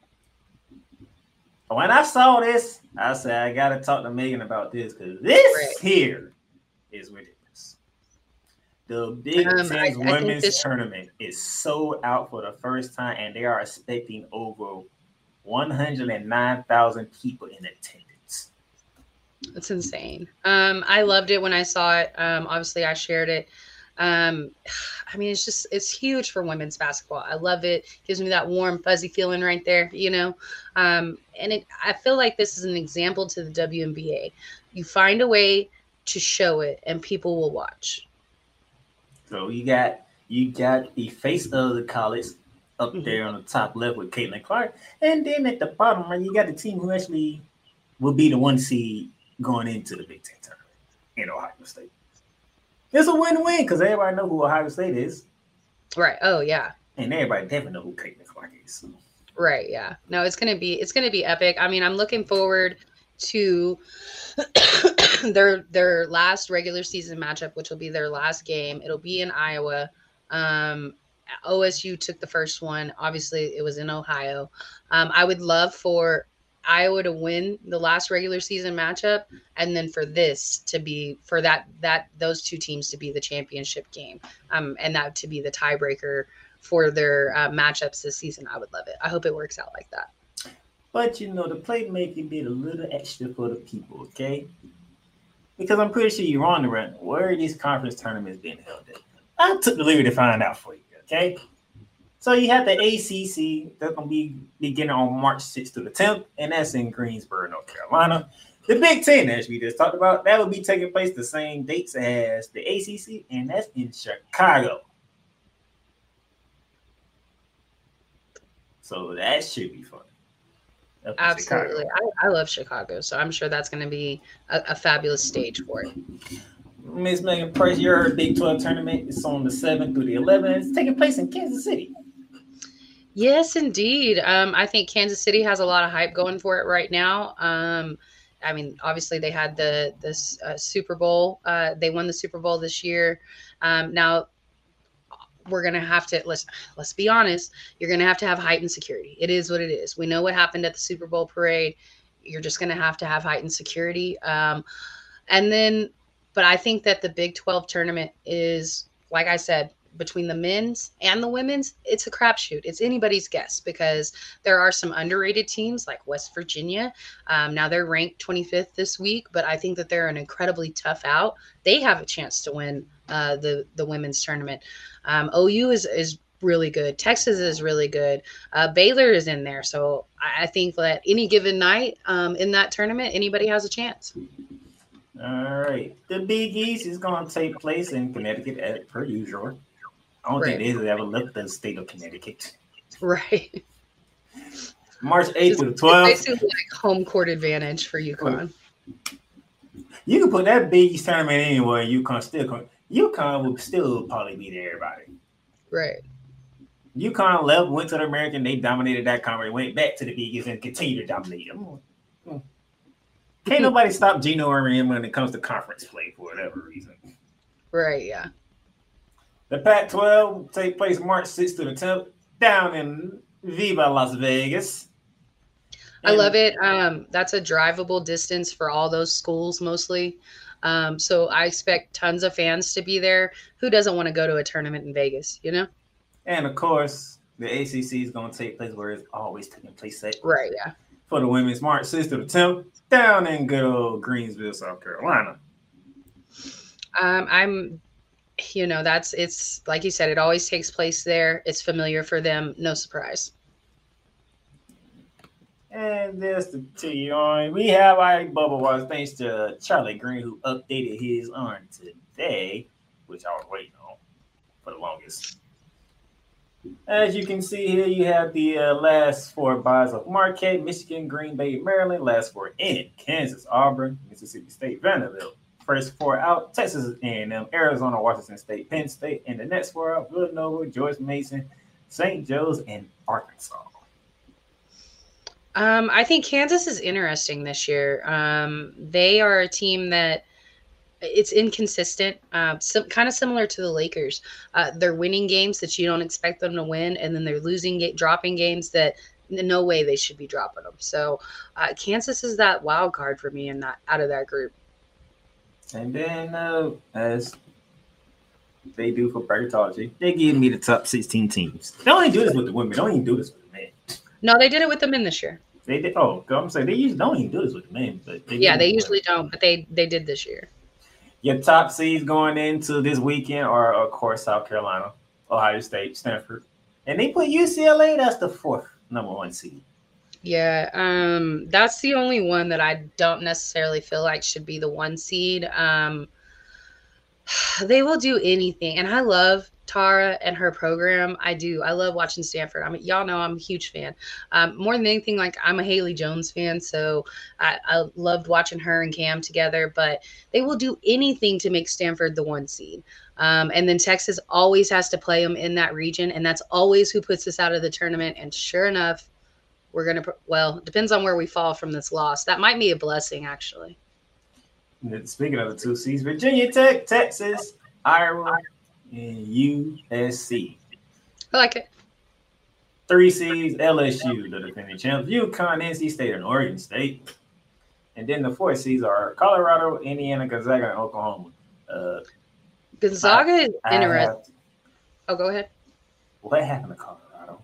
when I saw this, I said I gotta talk to Megan about this because this right. here is ridiculous. The Big um, Ten Women's this... Tournament is sold out for the first time, and they are expecting over one hundred nine thousand people in attendance. That's insane. Um, I loved it when I saw it. Um, obviously, I shared it. Um, I mean, it's just, it's huge for women's basketball. I love it. Gives me that warm, fuzzy feeling right there, you know? Um, and it, I feel like this is an example to the W N B A. You find a way to show it and people will watch. So you got, you got the face of the college up mm-hmm. there on the top left with Caitlin Clark. And then at the bottom, right, you got the team who actually will be the one seed going into the Big Ten tournament in Ohio State. It's a win-win because everybody know who Ohio State is. Right. Oh, yeah. And everybody definitely know who Caitlin Clark is. So. Right. Yeah. No, it's gonna be it's gonna be epic. I mean, I'm looking forward to their their last regular season matchup, which will be their last game. It'll be in Iowa. Um, O S U took the first one. Obviously, it was in Ohio. Um, I would love for Iowa to win the last regular season matchup, and then for this to be for that that those two teams to be the championship game, um, and that to be the tiebreaker for their uh, matchups this season. I would love it. I hope it works out like that. But you know, the playmaking did a little extra for the people, okay? Because I'm pretty sure you're on the run. Where are these conference tournaments being held at? I took the liberty to find out for you, okay? So you have the A C C that's gonna be beginning on March sixth to the tenth, and that's in Greensboro, North Carolina. The Big Ten, as we just talked about, that will be taking place the same dates as the A C C, and that's in Chicago. So that should be fun. Absolutely. I, I love Chicago, so I'm sure that's going to be a, a fabulous stage for it. Miss Megan Price, your Big twelve tournament is on the seventh through the eleventh. It's taking place in Kansas City. Yes, indeed. Um, I think Kansas City has a lot of hype going for it right now. Um, I mean, obviously they had the this uh, Super Bowl. Uh, they won the Super Bowl this year. Um, now we're gonna have to let's let's be honest. You're gonna have to have heightened security. It is what it is. We know what happened at the Super Bowl parade. You're just gonna have to have heightened security. Um, and then, but I think that the Big twelve tournament is, like I said, between the men's and the women's, it's a crapshoot. It's anybody's guess because there are some underrated teams like West Virginia. Um, now they're ranked twenty-fifth this week, but I think that they're an incredibly tough out. They have a chance to win uh, the the women's tournament. Um, O U is is really good. Texas is really good. Uh, Baylor is in there, so I, I think that any given night um, in that tournament, anybody has a chance. All right, the Big East is going to take place in Connecticut as per usual. I don't Right. think they ever left the state of Connecticut. Right. March eighth It's, to the it's twelfth. basically like home court advantage for UConn. You can put that Big East tournament anywhere. UConn still come. UConn will still probably beat everybody. Right. UConn left, went to the American. They dominated that conference. Went back to the Big East and continued to dominate them. Hmm. Can't nobody stop Geno Auriemma when it comes to conference play for whatever reason. Right. Yeah. The Pac twelve will take place March sixth to the tenth down in Viva Las Vegas. I love it. Um, that's a drivable distance for all those schools mostly. Um, so I expect tons of fans to be there. Who doesn't want to go to a tournament in Vegas, you know? And of course, the A C C is going to take place where it's always taking place at. Right, yeah. For the women's March sixth to the tenth down in good old Greensville, South Carolina. Um, I'm, you know, that's, it's like you said, it always takes place there. It's familiar for them. No surprise. And just to tell you on, we have our bubble watch thanks to Charlie Green, who updated his on today, which I was waiting on for the longest. As you can see here, you have the uh, last four buys of Marquette, Michigan, Green Bay, Maryland. Last four in Kansas, Auburn, Mississippi State, Vanderbilt. First four out, Texas A and M, Arizona, Washington State, Penn State. And the next four out, Villanova, George Mason, Saint Joe's, and Arkansas. Um, I think Kansas is interesting this year. Um, they are a team that it's inconsistent, uh, some, kind of similar to the Lakers. Uh, they're winning games that you don't expect them to win, and then they're losing, dropping games that no way they should be dropping them. So uh, Kansas is that wild card for me in that out of that group. And then, uh, as they do for bracketology, they give me the top sixteen teams. They don't even do this with the women. They don't even do this with the men. No, they did it with the men this year. They did. Oh, I'm saying they usually don't even do this with the men, but they Yeah, do they it with usually don't, but they they did this year. Your top seeds going into this weekend are, of course, South Carolina, Ohio State, Stanford, and they put U C L A. That's the fourth number one seed. Yeah, um, that's the only one that I don't necessarily feel like should be the one seed. Um, they will do anything, and I love Tara and her program. I do. I love watching Stanford. I mean, y'all know I'm a huge fan. Um, more than anything, like I'm a Haley Jones fan, so I, I loved watching her and Cam together. But they will do anything to make Stanford the one seed. Um, and then Texas always has to play them in that region, and that's always who puts us out of the tournament. And sure enough, we're gonna. Well, depends on where we fall from this loss. That might be a blessing, actually. And speaking of the two seeds, Virginia Tech, Texas, Iowa, and U S C. I like it. Three seeds, L S U, the defending champs, UConn, N C State, and Oregon State. And then the four seeds are Colorado, Indiana, Gonzaga, and Oklahoma. Uh, Gonzaga I, is I interesting. have, Oh, go ahead. what happened to Colorado?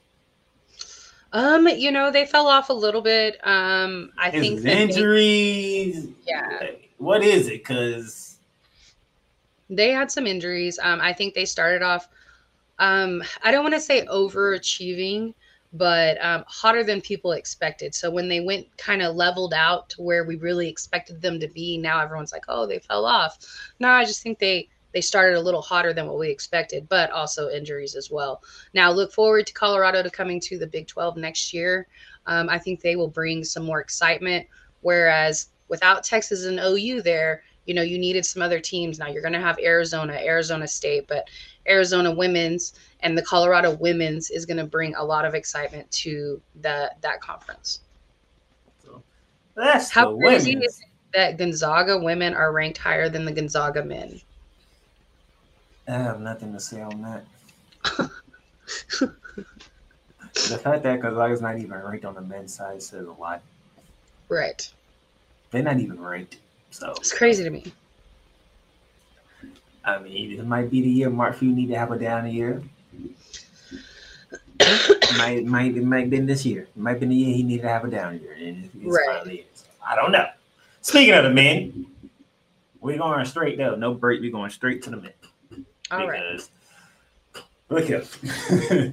Um, you know, they fell off a little bit. Um, I His think that they- injuries. yeah, What is it? Because they had some injuries. Um, I think they started off Um, I don't want to say overachieving, but um, hotter than people expected. So when they went kind of leveled out to where we really expected them to be, now everyone's like, oh, they fell off. No, I just think they they started a little hotter than what we expected, but also injuries as well. Now look forward to Colorado to coming to the Big twelve next year. Um, I think they will bring some more excitement. Whereas without Texas and O U there, you know, you needed some other teams. Now you're going to have Arizona, Arizona State, but Arizona women's and the Colorado women's is going to bring a lot of excitement to the that conference. So that's How the crazy women's. is it that Gonzaga women are ranked higher than the Gonzaga men? I have nothing to say on that. The fact that Gonzaga's not even ranked on the men's side says a lot. Right. They're not even ranked. So It's crazy to me. I mean, it might be the year Mark Few need to have a down year. might might it might been this year. It might been the year he needed to have a down year, and it's Right. finally is. I don't know. Speaking of the men, we're going straight though. No break. We're going straight to the men. All right. Because look here.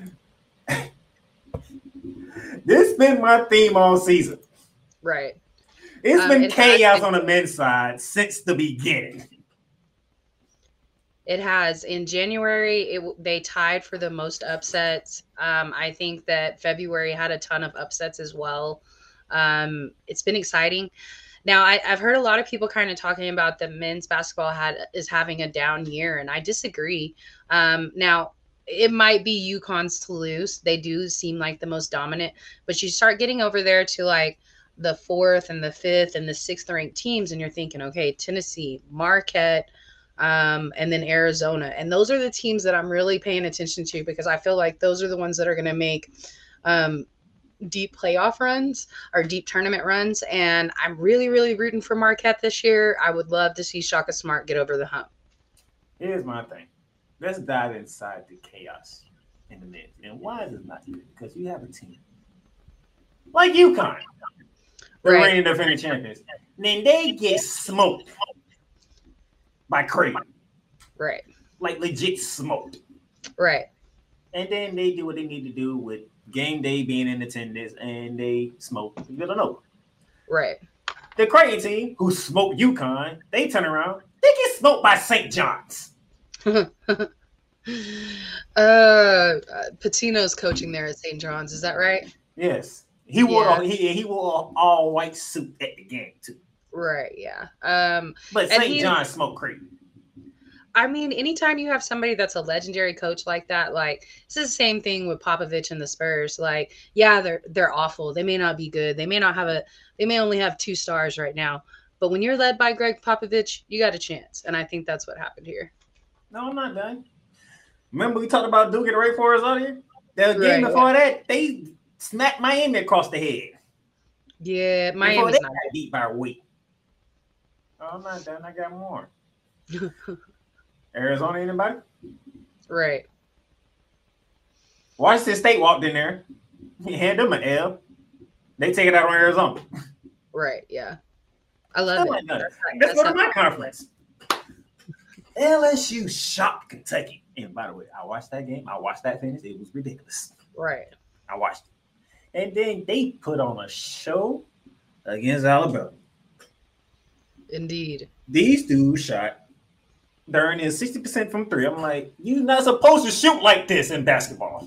This been my theme all season. Right. It's Um, been it has chaos been- on the men's side since the beginning. It has. In January, it, they tied for the most upsets. Um, I think that February had a ton of upsets as well. Um, it's been exciting. Now, I, I've heard a lot of people kind of talking about that men's basketball had is having a down year, and I disagree. Um, now, it might be UConn's Toulouse. They do seem like the most dominant, but you start getting over there to like the fourth and the fifth and the sixth ranked teams, and you're thinking, okay, Tennessee, Marquette, um, and then Arizona. And those are the teams that I'm really paying attention to because I feel like those are the ones that are going to make um, deep playoff runs or deep tournament runs. And I'm really, really rooting for Marquette this year. I would love to see Shaka Smart get over the hump. Here's my thing. Let's dive inside the chaos in the men's. And why is it not good? Because you have a team like UConn, the Right. reigning defending champions. And then they get smoked by Creighton, Right. like legit smoked. Right. And then they do what they need to do with game day being in attendance, and they smoke Villanova. Right. The Creighton team, who smoked UConn, they turn around, they get smoked by Saint John's. uh, uh, Patino's coaching there at Saint John's. Is that right? Yes, he wore Yeah. a, he he wore an all white suit at the game too. Right. Yeah. Um, But And Saint he- John's smoked Creighton. I mean, anytime you have somebody that's a legendary coach like that, like it's the same thing with Popovich and the Spurs. Like, yeah, they're they're awful. They may not be good. They may not have a. They may only have two stars right now. But when you're led by Greg Popovich, you got a chance, and I think that's what happened here. No, I'm not done. Remember we talked about Duke and Ray Forest earlier? The Right, game before that, they smacked Miami across the head. Yeah, Before Miami's they not. got beat by a weight. Oh, I'm not done. I got more. Arizona, anybody? Right. Washington State walked in there. He had them an L. They take it out on Arizona. Right. Yeah. I love Still it. ain't done it. That's- Let's go that's to my not- conference. L S U shocked Kentucky. And by the way, I watched that game. I watched that finish. It was ridiculous. Right. I watched it. And then they put on a show against Alabama. Indeed. These dudes shot during is sixty percent from three. I'm like, you're not supposed to shoot like this in basketball.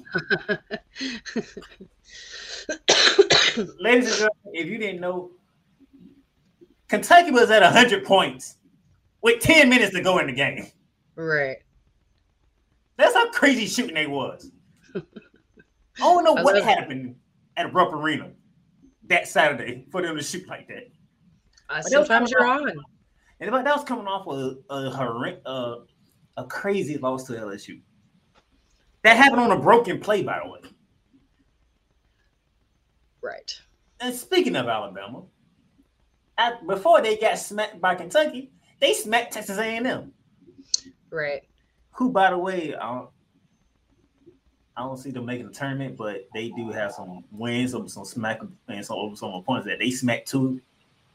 Ladies and gentlemen, if you didn't know, Kentucky was at one hundred points with ten minutes to go in the game. Right. That's how crazy shooting they was. I don't know I what love it. happened at Rupp Arena that Saturday for them to shoot like that. Uh, But that was sometimes coming you're off- on. And but that was coming off a a, horrend- uh, a crazy loss to L S U. That happened on a broken play, by the way. Right. And speaking of Alabama, at, before they got smacked by Kentucky, they smacked Texas A and M. Right. Who, by the way, I don't, I don't see them making the tournament, but they do have some wins over some smack and some over some opponents that they smacked two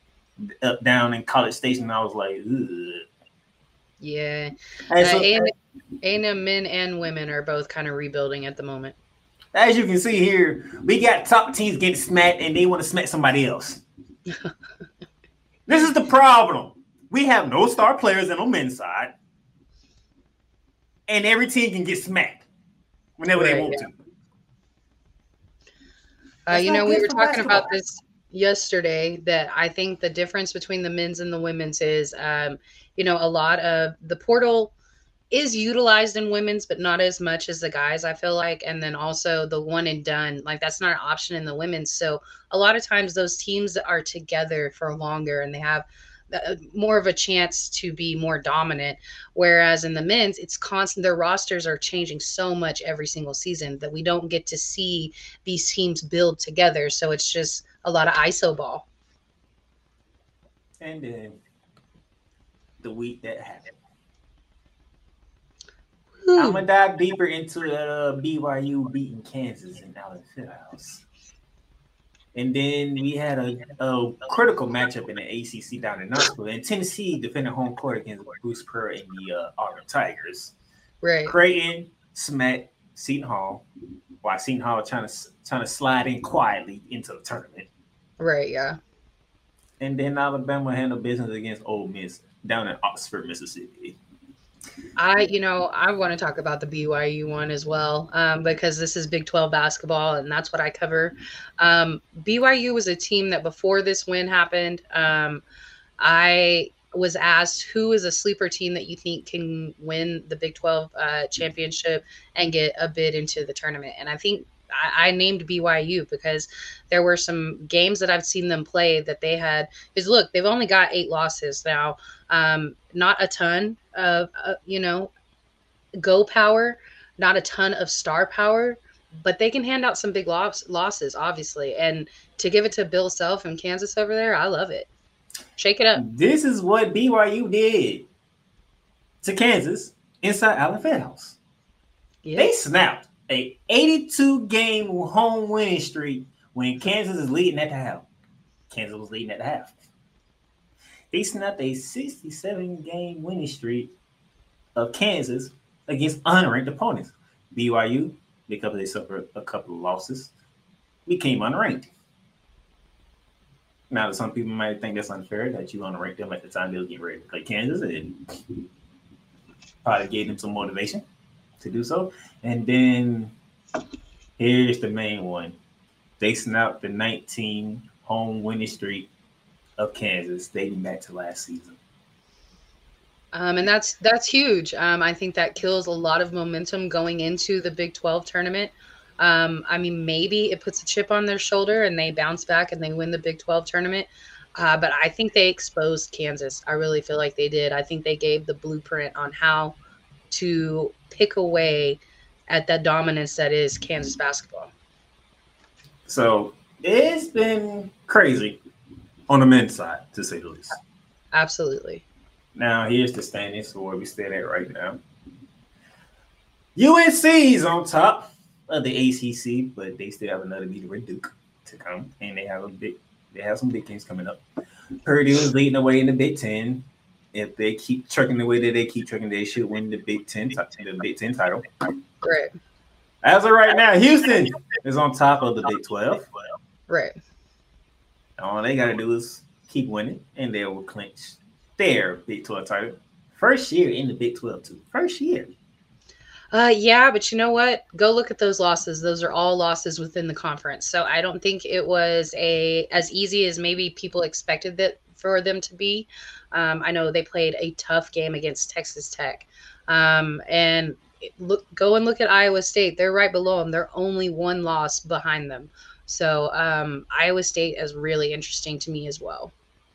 up down in College Station. And I was like, ugh. Yeah. Hey, Uh, so, A and A and M men and women are both kind of rebuilding at the moment. As you can see here, we got top teams getting smacked and they want to smack somebody else. This is the problem. We have no star players on the men's side. And every team can get smacked whenever right, they want yeah. to. Uh, you know, we were talking basketball. about this yesterday, that I think the difference between the men's and the women's is, um, you know, a lot of the portal is utilized in women's, but not as much as the guys, I feel like. And then also the one and done, like that's not an option in the women's. So a lot of times those teams are together for longer and they have more of a chance to be more dominant. Whereas in the men's, it's constant. Their rosters are changing so much every single season that we don't get to see these teams build together. So it's just a lot of I S O ball. And then the week that happened. Ooh. I'm gonna dive deeper into uh, B Y U beating Kansas in Allen Fieldhouse, and then we had a, a critical matchup in the A C C down in Knoxville, and Tennessee defending home court against Bruce Pearl and the uh, Auburn Tigers. Right. Creighton smacked Seton Hall, while Seton Hall trying to trying to slide in quietly into the tournament. Right. Yeah. And then Alabama handled business against Ole Miss down in Oxford, Mississippi. I, you know, I want to talk about the B Y U one as well, um, because this is Big twelve basketball and that's what I cover. Um, B Y U was a team that before this win happened, um, I was asked who is a sleeper team that you think can win the Big twelve uh, championship and get a bid into the tournament. And I think I, I named B Y U because there were some games that I've seen them play that they had. Because look, they've only got eight losses now. Um, not a ton of, uh, you know, go power, not a ton of star power, but they can hand out some big loss, losses, obviously. And to give it to Bill Self and Kansas over there, I love it. Shake it up. This is what B Y U did to Kansas inside Allen Fieldhouse. Yep. They snapped a eighty-two game home winning streak when Kansas is leading at the half. Kansas was leading at the half. They snapped a sixty-seven game winning streak of Kansas against unranked opponents. B Y U, because they suffered a couple of losses, became unranked. Now, some people might think that's unfair that you unranked them at the time they were getting ready to play Kansas, and probably gave them some motivation to do so. And then here's the main one. They snapped the nineteen home winning streak of Kansas dating back to last season. Um, and that's that's huge. Um, I think that kills a lot of momentum going into the Big twelve tournament. Um, I mean, maybe it puts a chip on their shoulder and they bounce back and they win the Big twelve tournament. Uh, but I think they exposed Kansas. I really feel like they did. I think they gave the blueprint on how to pick away at that dominance that is Kansas basketball. So it's been crazy on the men's side, to say the least. Absolutely. Now, here's the standings for where we stand at right now. U N C is on top of the A C C, but they still have another meeting with Duke to come, and they have a big, they have some big games coming up. Purdue is leading the way in the Big Ten. If they keep trucking the way that they keep trucking, they should win the Big Ten, the Big Ten title. Right. As of right now, Houston is on top of the Big twelve. Right. All they got to do is keep winning, and they will clinch their Big twelve title. First year in the Big twelve, too. First year. Uh, yeah, but you know what? Go look at those losses. Those are all losses within the conference. So I don't think it was a as easy as maybe people expected that for them to be. Um, I know they played a tough game against Texas Tech. Um, and look, go and look at Iowa State. They're right below them. They're only one loss behind them. So um, Iowa State is really interesting to me as well.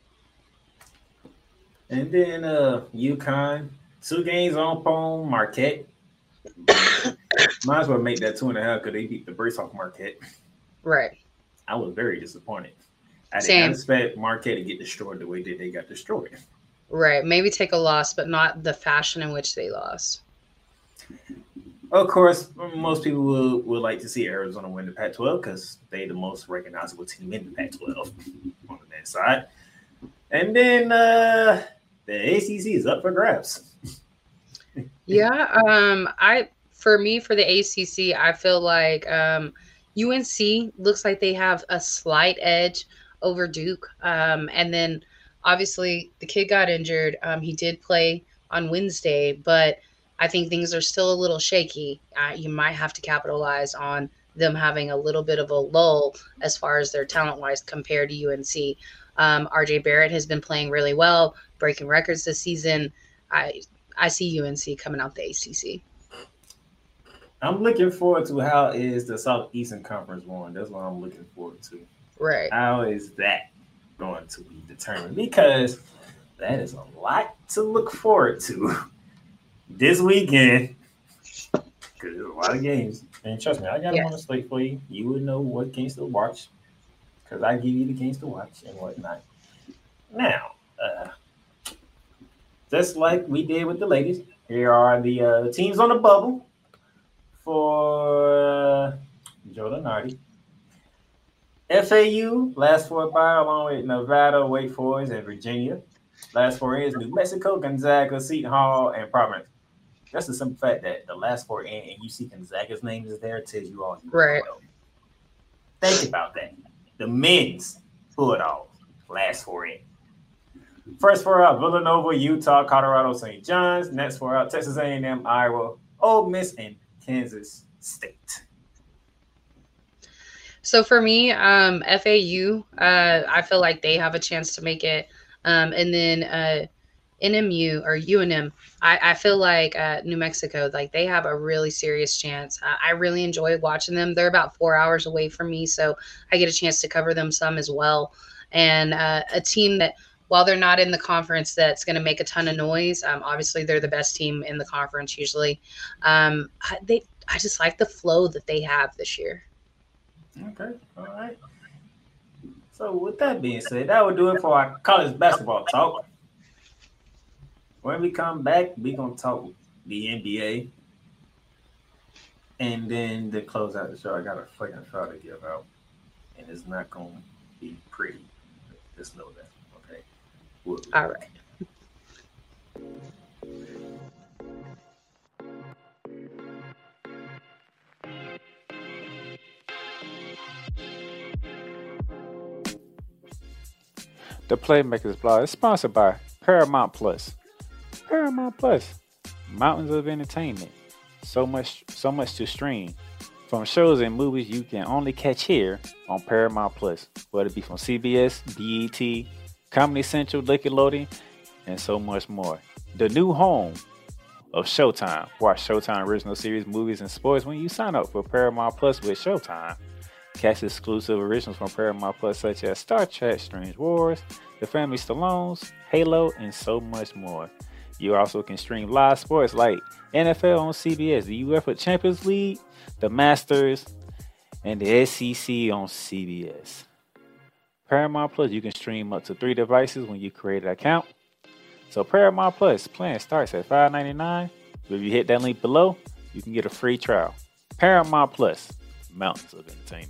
And then uh, UConn, two games on phone, Marquette. Might as well make that two and a half because they beat the brace off Marquette. Right. I was very disappointed. I Same. didn't expect Marquette to get destroyed the way that they got destroyed. Right. Maybe take a loss, but not the fashion in which they lost. Of course, most people will, will like to see Arizona win the Pac twelve because they're the most recognizable team in the Pac twelve on the men's side. And then uh, the A C C is up for grabs. Yeah, um, I for me for the A C C, I feel like um, U N C looks like they have a slight edge over Duke, um, and then obviously the kid got injured. Um, he did play on Wednesday, but I think things are still a little shaky. Uh, you might have to capitalize on them having a little bit of a lull as far as their talent wise compared to U N C. Um, R J Barrett has been playing really well, breaking records this season. I I see U N C coming out the A C C. I'm looking forward to how is the Southeastern Conference one. That's what I'm looking forward to. Right. How is that going to be determined? Because that is a lot to look forward to this weekend. Because there's a lot of games. And trust me, I got Yes. them on the slate for you. You would know what games to watch. Because I give you the games to watch and whatnot. Now, uh, just like we did with the ladies, here are the uh, teams on the bubble for uh, Joe Lunardi. F A U, last four by, along with Nevada, Wake Forest, and Virginia. Last four is New Mexico, Gonzaga, Seton Hall, and Providence. Just the simple fact that the last four in and you see Gonzaga's name is there tells you all you Right. know. Think about that. The men's Bulldogs, last four in. First four out, Villanova, Utah, Colorado, Saint John's. Next four out, Texas A and M, Iowa, Ole Miss, and Kansas State. So for me, um, F A U, uh, I feel like they have a chance to make it. Um, and then uh, N M U or U N M, I, I feel like uh, New Mexico, like they have a really serious chance. I, I really enjoy watching them. They're about four hours away from me, so I get a chance to cover them some as well. And uh, a team that, while they're not in the conference that's going to make a ton of noise, um, obviously they're the best team in the conference usually. Um, I, they, I just like the flow that they have this year. Okay, all right. So with that being said, that would do it for our college basketball talk. When we come back, we're going to talk the N B A. And then to close out the show, I got a fucking shout to give out. And it's not going to be pretty. Just know that, okay? We'll be All back. right. The Playmakers blog is sponsored by Paramount Plus. Paramount Plus, mountains of entertainment. So much, so much to stream. From shows and movies you can only catch here on Paramount Plus, whether it be from C B S, B E T, Comedy Central, Nickelodeon, and so much more. The new home of Showtime. Watch Showtime original series, movies, and sports when you sign up for Paramount Plus with Showtime. Catch exclusive originals from Paramount Plus such as Star Trek, Strange Wars, The Family Stallones, Halo, and so much more. You also can stream live sports like N F L on C B S, the UEFA Champions League, the Masters, and the S E C on C B S. Paramount Plus, you can stream up to three devices when you create an account. So Paramount Plus plan starts at five dollars and ninety-nine cents. If you hit that link below, you can get a free trial. Paramount Plus, mountains of entertainment.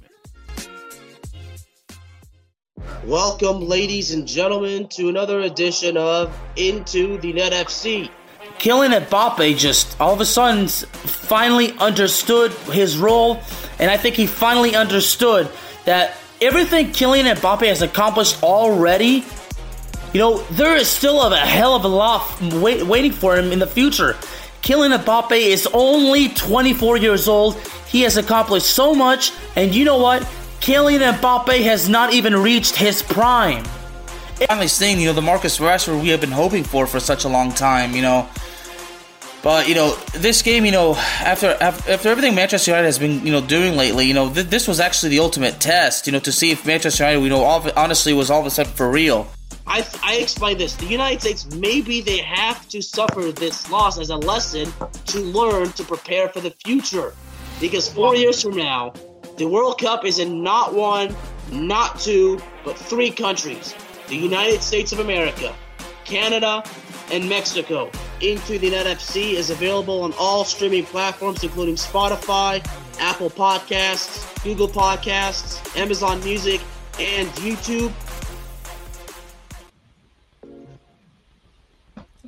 Welcome, ladies and gentlemen, to another edition of Into the Net F C. Kylian Mbappe just all of a sudden finally understood his role, and I think he finally understood that everything Kylian Mbappe has accomplished already, you know, there is still a hell of a lot wait, waiting for him in the future. Kylian Mbappe is only twenty-four years old. He has accomplished so much, and you know what? Kylian Mbappe has not even reached his prime. Finally seeing, you know, the Marcus Rashford we have been hoping for for such a long time, you know. But, you know, this game, you know, after after everything Manchester United has been, you know, doing lately, you know, th- this was actually the ultimate test, you know, to see if Manchester United, you know, all of it, honestly was all of a sudden for real. I, I explain this. The United States, maybe they have to suffer this loss as a lesson to learn to prepare for the future. Because four years from now, the World Cup is in not one, not two, but three countries. The United States of America, Canada, and Mexico. Into the Net F C is available on all streaming platforms, including Spotify, Apple Podcasts, Google Podcasts, Amazon Music, and YouTube. All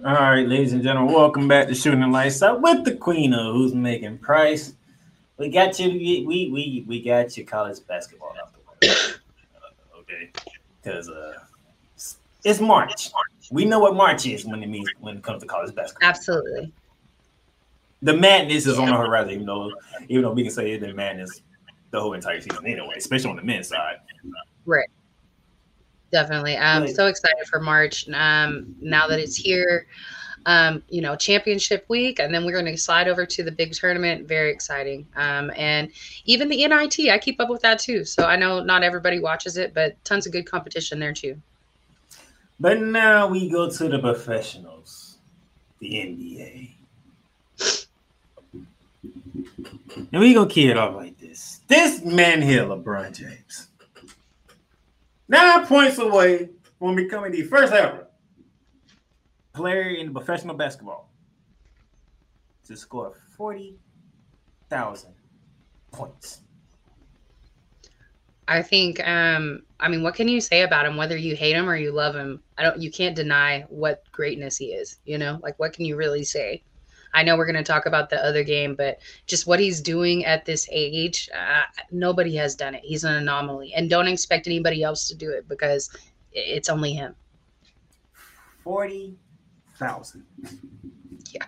All right, ladies and gentlemen, welcome back to Shooting the Lights Out with the Queen of Who's Making Price. We got you. We we we got your college basketball out the way, uh, okay? Because uh, it's March. We know what March is when it means when it comes to college basketball. Absolutely. The madness is on the horizon, even though even though we can say it's been madness the whole entire season anyway, especially on the men's side. Right. Definitely. I'm so excited for March. Um, now that it's here, um, you know, championship week, and then we're going to slide over to the big tournament. Very exciting. Um, and even the N I T, I keep up with that too. So I know not everybody watches it, but tons of good competition there too. But now we go to the professionals, the N B A. And we gonna kick it off like this. This man here, LeBron James. Nine points away from becoming the first ever player in professional basketball to score forty thousand points. I think, um, I mean, what can you say about him? Whether you hate him or you love him, I don't. You can't deny what greatness he is. You know, like what can you really say? I know we're going to talk about the other game, but just what he's doing at this age, uh, nobody has done it. He's an anomaly, and don't expect anybody else to do it because it's only him. Forty thousand. Yeah,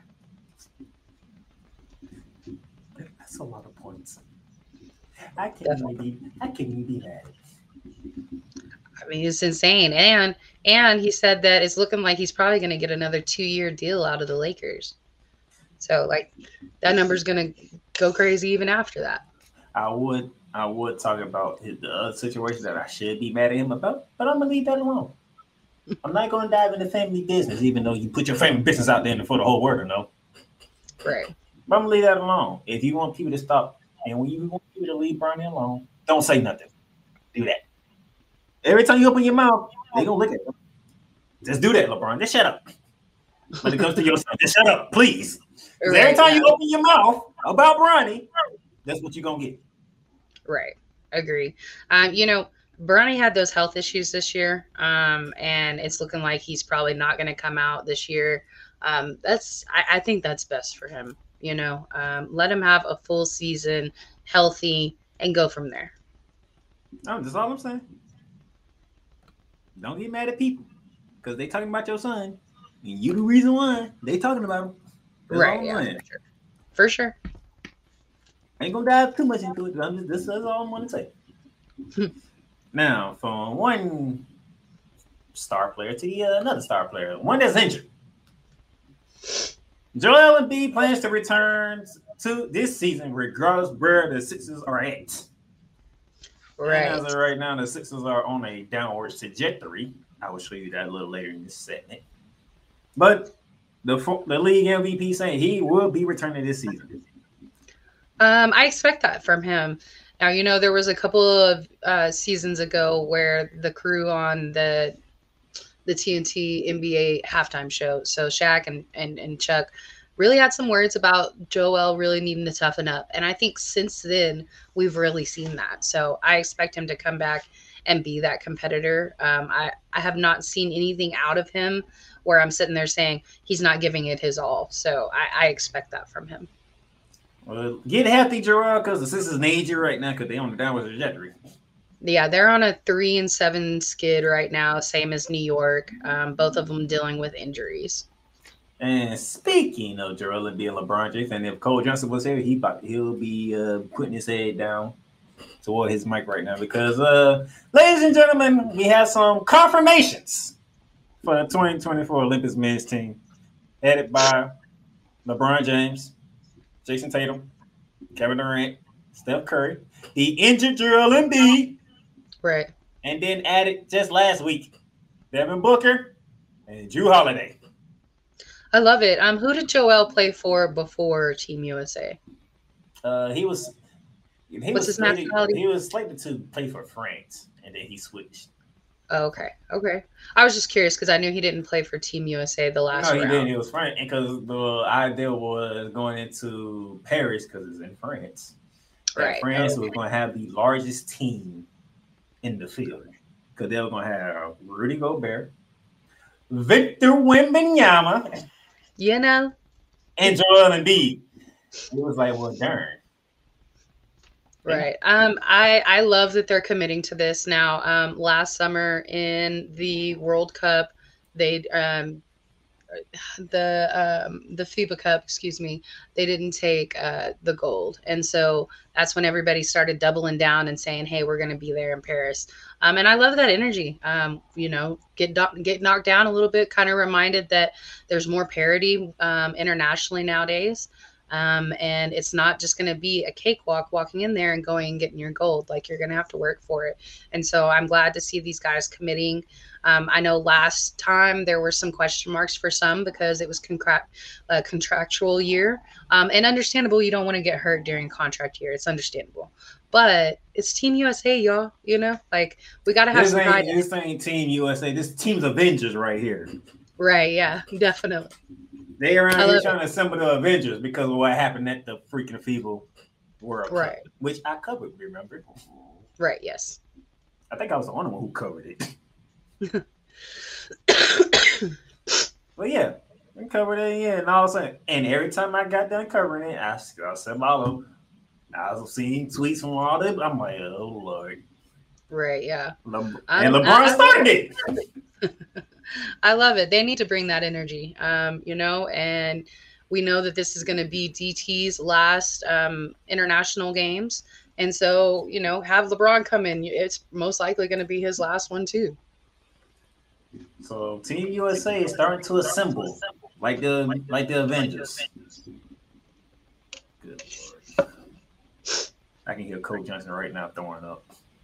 that's a lot of points. I can't even be. I can't even be mad. I mean, it's insane, and and he said that it's looking like he's probably going to get another two-year deal out of the Lakers. So, like, that number's going to go crazy even after that. I would I would talk about his, the other situation that I should be mad at him about, but I'm going to leave that alone. I'm not going to dive into family business, even though you put your family business out there for the whole world to know. Right. But I'm going to leave that alone. If you want people to stop, and when you want people to leave Bronny alone, don't say nothing. Do that. Every time you open your mouth, they're going to look at you. Just do that, LeBron. Just shut up. When it comes to your son, just shut up, please. Right, every time yeah. you open your mouth about Bronny, that's what you're going to get. Right. Agree. Um, you know, Bronny had those health issues this year, um, and it's looking like he's probably not going to come out this year. Um, that's I, I think that's best for him. You know, um, let him have a full season, healthy, and go from there. Oh, that's all I'm saying. Don't get mad at people because they talking about your son, and you the reason why they talking about him. That's right, yeah, for sure. For sure. I ain't gonna dive too much into it. I'm just, this is all I'm gonna say. Now, from one star player to the, uh, another star player, one that's injured. Joel Embiid plans to return to this season, regardless where the Sixers are at. Right. And as of right now, the Sixers are on a downward trajectory. I will show you that a little later in this segment. But the the league M V P saying he will be returning this season. Um, I expect that from him. Now, you know, there was a couple of uh, seasons ago where the crew on the the T N T N B A halftime show, so Shaq and, and, and Chuck really had some words about Joel really needing to toughen up. And I think since then, we've really seen that. So I expect him to come back and be that competitor. Um, I, I have not seen anything out of him where I'm sitting there saying he's not giving it his all. So I, I expect that from him. Well, get healthy, Joel, because the Sixers need you right now because they're on the downward trajectory. Yeah, they're on a three and seven skid right now, same as New York. Um, both of them dealing with injuries. And speaking of Joel Embiid and LeBron James, and if Cole Johnson was here, he about, he'll be uh, putting his head down toward his mic right now because, uh, ladies and gentlemen, we have some confirmations for the twenty twenty-four Olympics men's team, headed by LeBron James, Jason Tatum, Kevin Durant, Steph Curry, the injured Joel Embiid, right, and then added just last week, Devin Booker and Jrue Holiday. I love it. Um, who did Joel play for before Team U S A? Uh, he was. He What's was his slated, nationality? He was slated to play for France, and then he switched. Oh, okay, okay. I was just curious because I knew he didn't play for Team U S A the last no, he round. didn't. It was France, because the idea was going into Paris because it's in France. Right. France okay. was going to have the largest team in the field because they were going to have Rudy Gobert, Victor Wembanyama, You know, and Joel Embiid. It was like, well, darn. right. Um, I I love that they're committing to this now. Um, last summer in the World Cup, they um the um the FIBA Cup, excuse me, they didn't take uh the gold, and so that's when everybody started doubling down and saying, "Hey, we're going to be there in Paris." Um, and I love that energy. Um, you know, get do- get knocked down a little bit, kind of reminded that there's more parity um, internationally nowadays. Um, and it's not just going to be a cakewalk walking in there and going and getting your gold. Like, you're going to have to work for it. And so I'm glad to see these guys committing. Um, I know last time there were some question marks for some because it was concra- a contractual year. Um, and understandable, you don't want to get hurt during contract year. It's understandable. But it's Team U S A, y'all. You know, like, we got to have This some ain't, pride. this ain't Team U S A. This Team's Avengers right here. Right, yeah, definitely. They around I here love trying to assemble the Avengers because of what happened at the freaking FIBA World Cup, Right. which I covered, remember? Right, yes. I think I was the only one who covered it. But yeah, I covered it, yeah, and all of a sudden, and every time I got done covering it, I, I said, "Malo." I was seeing tweets from all them. I'm like, "Oh Lord!" Right, yeah. Le- I'm- and LeBron I- I- started it. I love it. They need to bring that energy, um, you know, and we know that this is going to be D T's last um, international games. And so, you know, have LeBron come in. It's most likely going to be his last one, too. So Team U S A is starting to assemble like the like the Avengers. Good Lord. I can hear Coach Johnson right now throwing up.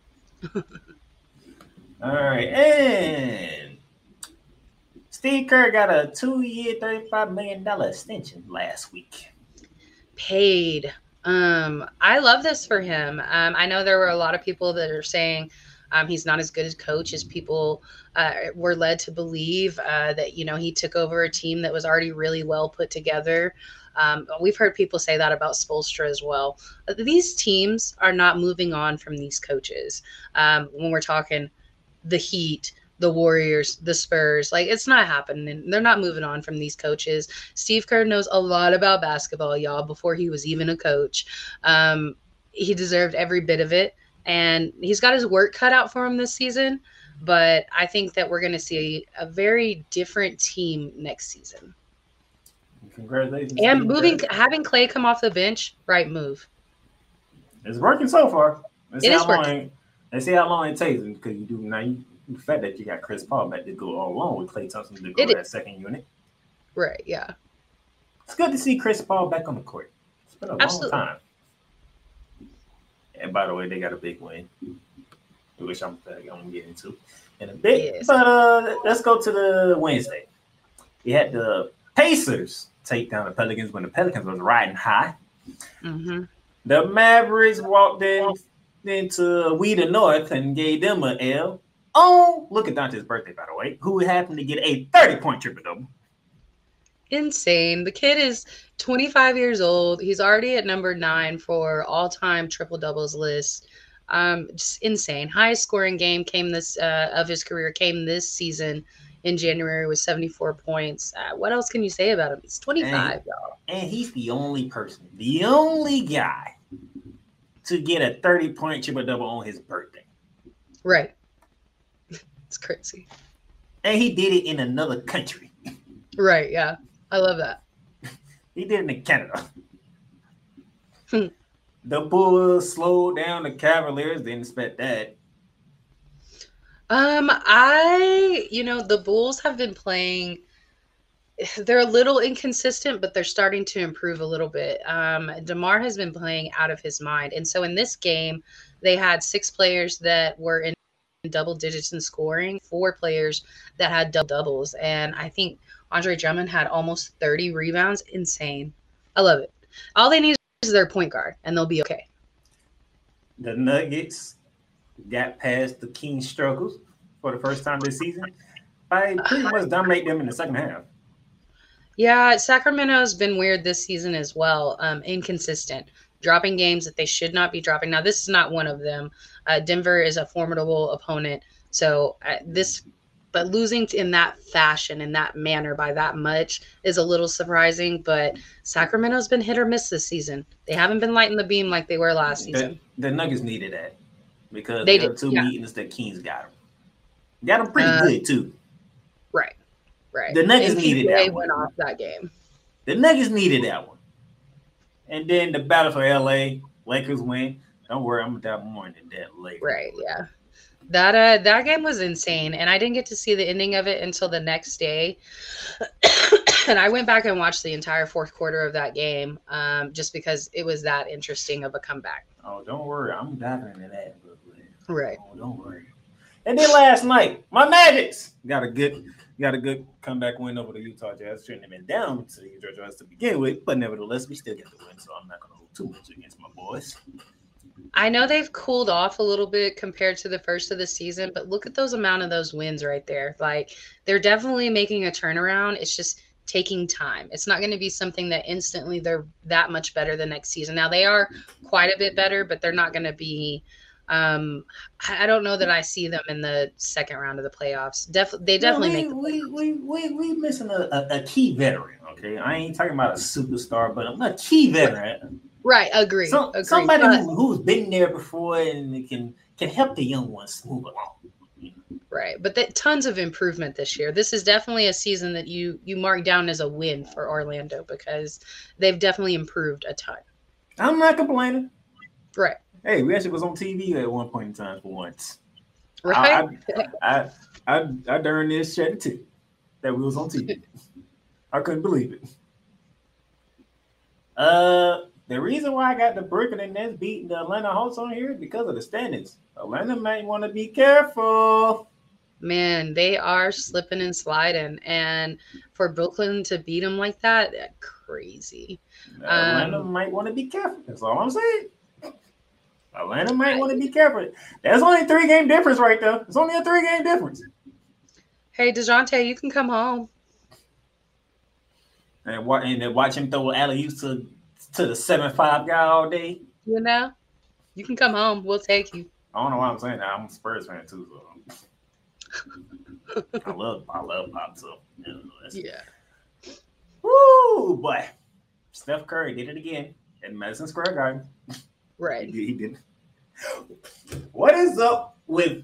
All right, and Steve Kerr got a two-year, thirty-five million dollars extension last week. Paid. Um, I love this for him. Um, I know there were a lot of people that are saying um, he's not as good as coach as people uh, were led to believe. Uh, that, you know, he took over a team that was already really well put together. Um, we've heard people say that about Spoelstra as well. These teams are not moving on from these coaches. Um, when we're talking the Heat, the Warriors, the Spurs, like, it's not happening. They're not moving on from these coaches. Steve Kerr knows a lot about basketball, y'all, before he was even a coach. Um, he deserved every bit of it, and he's got his work cut out for him this season. But I think that we're going to see a very different team next season. Congratulations. And Steve moving, Kerr. having Clay come off the bench, right move. It's working so far. Let's It see is how long working. it- Let's see how long it takes, because you do now. You, the fact that you got Chris Paul back to go all along with Klay Thompson to go It is. that second unit. Right, yeah. It's good to see Chris Paul back on the court. It's been a Absolutely. long time. And by the way, they got a big win, which I'm going to get into in a bit. Yes. But uh, let's go to the Wednesday. We had the Pacers take down the Pelicans when the Pelicans was riding high. Mm-hmm. The Mavericks walked in into We the North and gave them an L. Oh, look at Dante's birthday, by the way, who happened to get a thirty-point triple-double. Insane. The kid is twenty-five years old. He's already at number nine for all-time triple doubles list. Um, just insane. Highest scoring game came this uh, of his career came this season in January with seventy-four points. Uh, what else can you say about him? He's twenty-five, And- y'all. And he's the only person, the only guy to get a thirty-point triple-double on his birthday. Right. It's crazy. And he did it in another country. Right. Yeah. I love that. He did it in Canada. Hmm. The Bulls slowed down the Cavaliers. Didn't expect that. Um, I, you know, the Bulls have been playing. They're a little inconsistent, but they're starting to improve a little bit. Um, DeMar has been playing out of his mind. And so in this game, they had six players that were in double digits in scoring, four players that had double doubles. And I think Andre Drummond had almost thirty rebounds. Insane. I love it. All they need is their point guard, and they'll be okay. The Nuggets got past the Kings' struggles for the first time this season by pretty much dominate them in the second half. Yeah, Sacramento's been weird this season as well. Um, inconsistent, dropping games that they should not be dropping. Now, this is not one of them. Uh, Denver is a formidable opponent, so uh, this but losing in that fashion, in that manner, by that much is a little surprising. But Sacramento's been hit or miss this season. They haven't been lighting the beam like they were last season. The, the Nuggets needed that because they the did, two yeah. meetings that Kings got them. Got them pretty uh, good, too. Right, right. The Nuggets and needed P J that one. went off that game. The Nuggets needed that one. And then the battle for L A, Lakers win. Don't worry, I'm going to dive more into that later. Right, yeah. That uh, that game was insane, and I didn't get to see the ending of it until the next day. And I went back and watched the entire fourth quarter of that game, um, just because it was that interesting of a comeback. Oh, don't worry, I'm diving into that. Right. Oh, don't worry. And then last night, my Magics got a good, got a good comeback win over the Utah Jazz. Shouldn't have been down to the Utah Jazz to begin with, but nevertheless, we still get the win. So I'm not going to hold too much against my boys. I know they've cooled off a little bit compared to the first of the season, but look at those amount of those wins right there. Like, they're definitely making a turnaround. It's just taking time. It's not going to be something that instantly they're that much better the next season. Now, they are quite a bit better, but they're not going to be um I don't know that I see them in the second round of the playoffs. Def- they definitely no, we, make the we, we, we, we missing a, a, a key veteran, okay? I ain't talking about a superstar, but I'm a key veteran. Right, agree. Some, agree. Somebody but, who, who's been there before and can can help the young ones move along. Right, but that tons of improvement this year. This is definitely a season that you you mark down as a win for Orlando because they've definitely improved a ton. I'm not complaining. Right. Hey, we actually was on T V at one point in time for once. Right. I I I, I, I during this shed too that we was on T V. I couldn't believe it. Uh, the reason why I got the Brooklyn Nets beating the Atlanta Hawks on here is because of the standings. Atlanta might want to be careful. Man, they are slipping and sliding, and for Brooklyn to beat them like that, crazy. Atlanta um, might want to be careful. That's all I'm saying. Atlanta might want to be careful. That's only a three-game difference right there. It's only a three-game difference. Hey, DeJounte, you can come home. And, wa- and then watch him throw alley-oops to, to the seven five guy all day. You know? You can come home. We'll take you. I don't know why I'm saying that. I'm a Spurs fan, too. So. I love I love Pop, so. You know, yeah. Woo, boy. Steph Curry did it again at Madison Square Garden. Right. He did. What is up with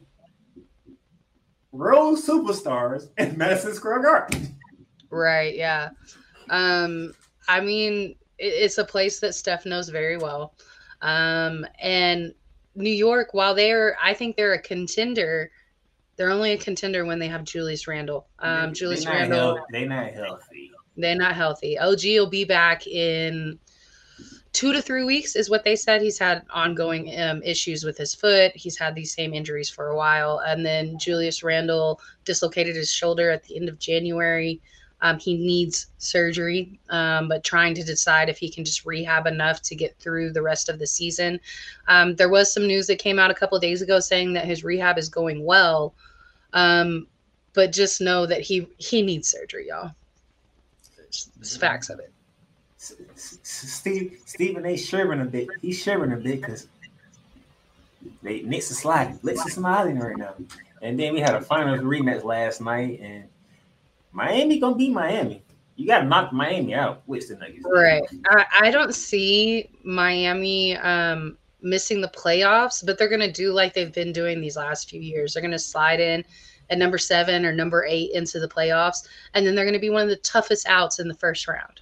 real superstars in Madison Square Garden? Right, yeah. Um, I mean, it, it's a place that Steph knows very well. Um, and New York, while they're, I think they're a contender, they're only a contender when they have Julius Randle. Um, they, Julius they Randle. Health, they're not healthy. They're not healthy. O G will be back in two to three weeks is what they said. He's had ongoing um, issues with his foot. He's had these same injuries for a while. And then Julius Randle dislocated his shoulder at the end of January. Um, he needs surgery, um, but trying to decide if he can just rehab enough to get through the rest of the season. Um, there was some news that came out a couple of days ago saying that his rehab is going well. Um, but just know that he, he needs surgery, y'all. It's facts of it. Steve Stephen A. shivering a bit. He's shivering a bit because they Knicks are sliding. Knicks are sliding right now. And then we had a finals rematch last night, and Miami gonna beat Miami. You gotta knock Miami out with the Nuggets. Right. I, I don't see Miami um, missing the playoffs, but they're gonna do like they've been doing these last few years. They're gonna slide in at number seven or number eight into the playoffs, and then they're gonna be one of the toughest outs in the first round.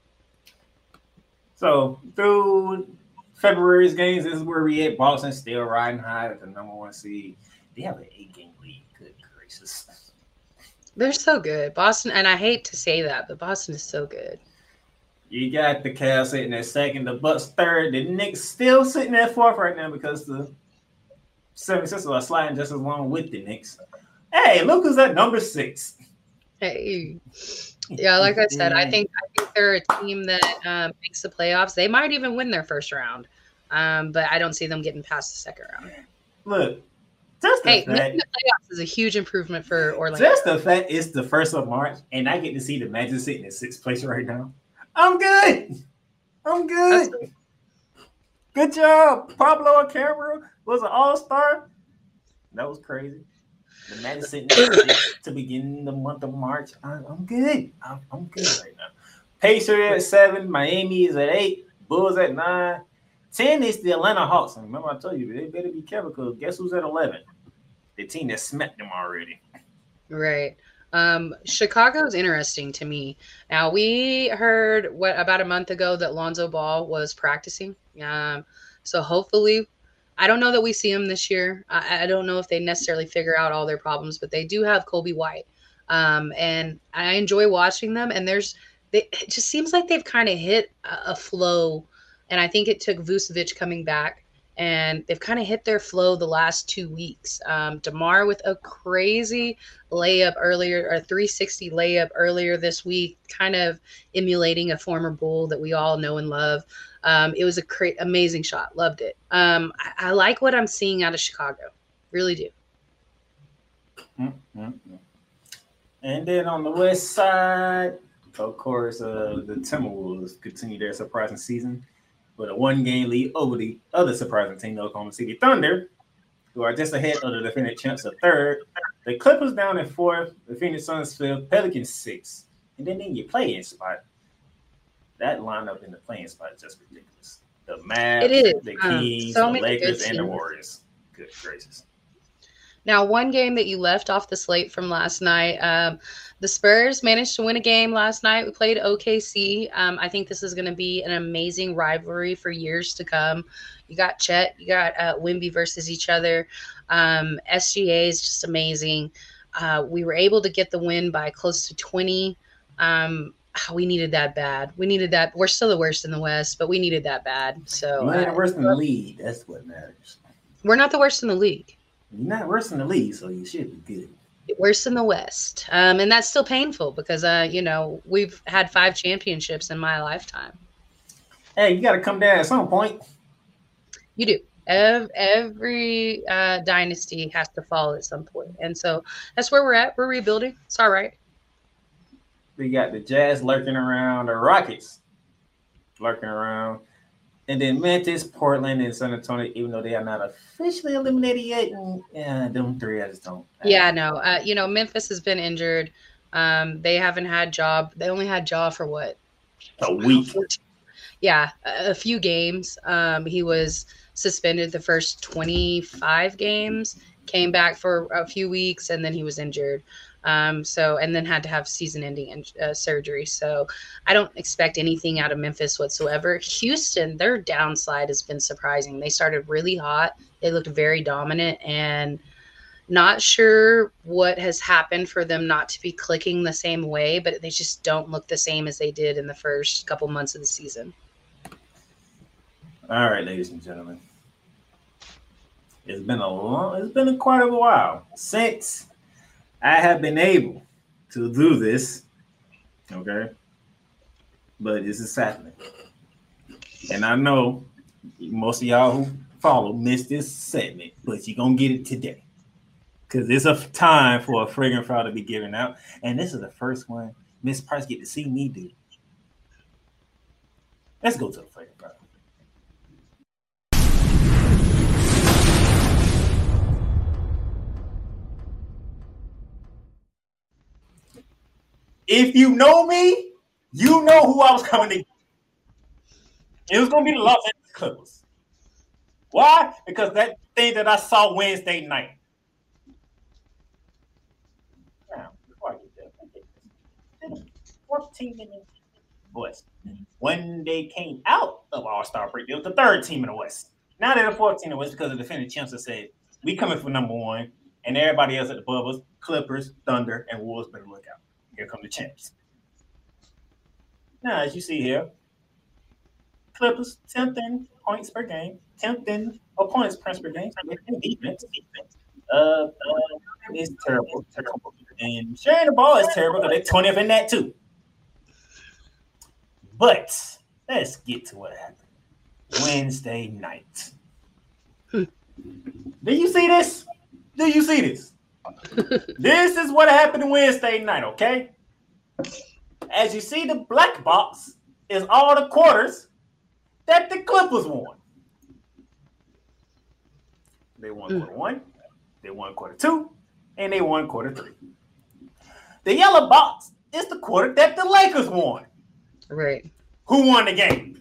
So through February's games, this is where we at. Boston still riding high at the number one seed. They have an eight-game lead. Good gracious. They're so good. Boston, and I hate to say that, but Boston is so good. You got the Cavs sitting at second, the Bucks third, the Knicks still sitting at fourth right now because the seventy-sixers are sliding just as long with the Knicks. Hey, look who's at number six. Hey. Yeah, like I said, I think I think they're a team that um, makes the playoffs. They might even win their first round, um, but I don't see them getting past the second round. Look, just the hey, fact, making the playoffs is a huge improvement for Orlando. Just the fact it's the first of March, and I get to see the Magic sitting in sixth place right now. I'm good. I'm good. That's Good job. Pablo Acaro was an all-star. That was crazy. The Magic sitting at to begin the month of March. I'm, I'm good. I'm, I'm good right now. Pacers at seven. Miami is at eight. Bulls at nine. ten is the Atlanta Hawks. And remember, I told you, they better be careful because guess who's at eleven? The team that smacked them already. Right. Um, Chicago is interesting to me. Now, we heard what about a month ago that Lonzo Ball was practicing. Um, so hopefully, I don't know that we see him this year. I, I don't know if they necessarily figure out all their problems, but they do have Kobe White. Um, and I enjoy watching them. And there's, they, it just seems like they've kind of hit a, a flow. And I think it took Vucevic coming back. And they've kind of hit their flow the last two weeks. Um, DeMar with a crazy layup earlier, or three sixty layup earlier this week, kind of emulating a former Bull that we all know and love. Um, it was a cra- amazing shot. Loved it. Um, I-, I like what I'm seeing out of Chicago. Really do. Mm-hmm. And then on the west side, of course, uh, the Timberwolves continue their surprising season with a one-game lead over the other surprising team, the Oklahoma City Thunder, who are just ahead of the defending champs of third. The Clippers down at fourth, the Phoenix Suns fifth, Pelicans sixth. And then in your play-in spot, that lineup in the play-in spot is just ridiculous. The Mavs, It is. the Um, Kings, so the many Lakers, good and the teams. Warriors. Good gracious. Now, one game that you left off the slate from last night, um, the Spurs managed to win a game last night. We played O K C. Um, I think this is going to be an amazing rivalry for years to come. You got Chet, you got uh, Wemby versus each other. Um, S G A is just amazing. Uh, we were able to get the win by close to twenty. Um, we needed that bad. We needed that. We're still the worst in the West, but we needed that bad. So You ain't uh, worse than the league. That's what matters. we're not the worst in the league. You're not worse than the league, so you should be good. Worse in the West. Um, and that's still painful because, uh, you know, we've had five championships in my lifetime. Hey, you got to come down at some point. You do. Ev- Every uh, dynasty has to fall at some point. And so that's where we're at. We're rebuilding. It's all right. We got the Jazz lurking around, the Rockets lurking around, and then Memphis, Portland, and San Antonio, even though they are not officially eliminated yet. And yeah, them three, I just don't. Yeah, no. Uh, you know, Memphis has been injured. Um, they haven't had job. They only had job for what? A week. Yeah, a, a few games. Um, he was suspended the first twenty-five games, came back for a few weeks, and then he was injured. Um, so, and then had to have season-ending uh, surgery. So, I don't expect anything out of Memphis whatsoever. Houston, their downslide has been surprising. They started really hot. They looked very dominant, and not sure what has happened for them not to be clicking the same way, but they just don't look the same as they did in the first couple months of the season. All right, ladies and gentlemen, it's been a long, it's been a quite a while since I have been able to do this. Okay, but this is happening, and I know most of y'all who follow missed this segment, but you're gonna get it today because it's a time for a fragrant flower to be given out, and this is the first one Miss Price get to see me do. Let's go to the fragrant flower. If you know me, you know who I was coming to get. It was going to be the Los Angeles Clippers. Why? Because that thing that I saw Wednesday night. Now, before I get there, fourteen in the West. When they came out of All-Star break, it was the third team in the West. Now they're the fourteenth in the West because the defending champs have said, we coming for number one, and everybody else at the bubbles, Clippers, Thunder, and Wolves better look out. Here come the champs. Now, as you see here, Clippers tenth in points per game, tenth in opponents points per game. Defense, defense. Uh, uh, it's terrible, terrible. And sharing the ball is terrible because they're twentieth in that too. But let's get to what happened Wednesday night. Do you see this? Do you see this? This is what happened Wednesday night, okay? As you see, the black box is all the quarters that the Clippers won. They won quarter one, they won quarter two, and they won quarter three. The yellow box is the quarter that the Lakers won. Right. Who won the game?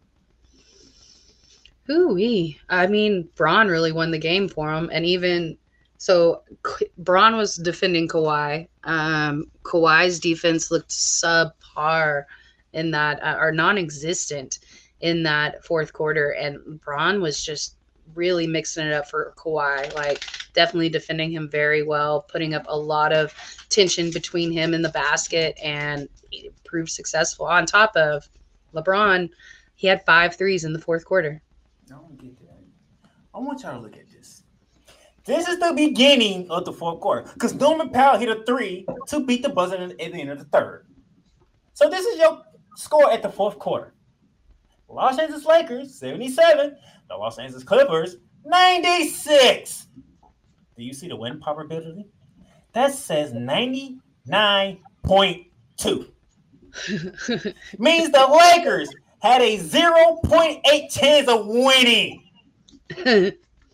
Ooh-wee. I mean, Braun really won the game for him. And even so, Braun was defending Kawhi. Um, Kawhi's defense looked subpar in that, uh, or non-existent in that fourth quarter. And Braun was just really mixing it up for Kawhi, like definitely defending him very well, putting up a lot of tension between him and the basket, and he proved successful. On top of LeBron, he had five threes in the fourth quarter. I don't get that. I want y'all to look at this. This is the beginning of the fourth quarter because Norman Powell hit a three to beat the buzzer at the end of the third. So this is your score at the fourth quarter. Los Angeles Lakers, seventy-seven. The Los Angeles Clippers, ninety-six. Do you see the win probability? That says ninety-nine point two. Means the Lakers had a zero point eight chance of winning. And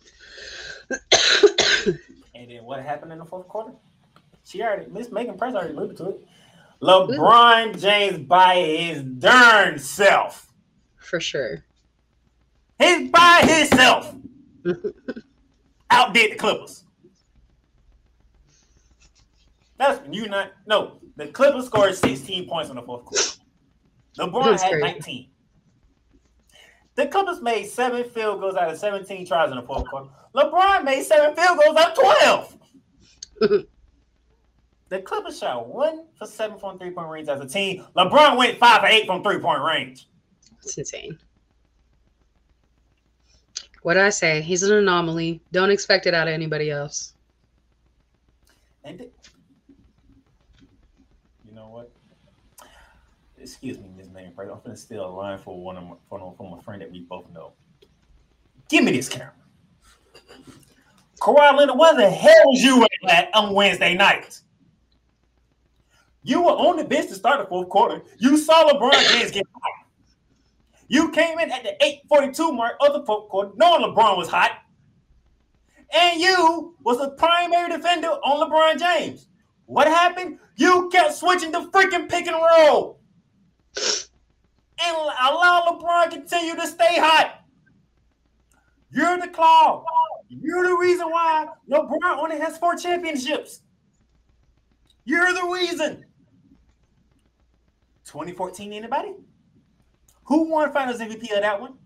then what happened in the fourth quarter? She already, Miss Megan Price already alluded to it. LeBron James by his darn self. For sure. He's by himself. Outdid the Clippers. That's you not no. The Clippers scored sixteen points in the fourth quarter. LeBron That's had great. nineteen. The Clippers made seven field goals out of seventeen tries in the fourth quarter. LeBron made seven field goals out of twelve. The Clippers shot one for seven from three-point range as a team. LeBron went five for eight from three-point range. It's insane. What did I say? He's an anomaly. Don't expect it out of anybody else. And th- you know what? Excuse me, Miss Megan Price. I'm going to steal a line for one of my, from, from a friend that we both know. Give me this camera. Kawhi Leonard, where the hell was you at on Wednesday night? You were on the bench to start the fourth quarter. You saw LeBron James get hot. You came in at the eight forty-two mark of the fourth quarter, knowing LeBron was hot. And you was the primary defender on LeBron James. What happened? You kept switching the freaking pick and roll. And allow LeBron to continue to stay hot. You're the claw. You're the reason why LeBron only has four championships. You're the reason. twenty fourteen, anybody? Who won Finals M V P of that one?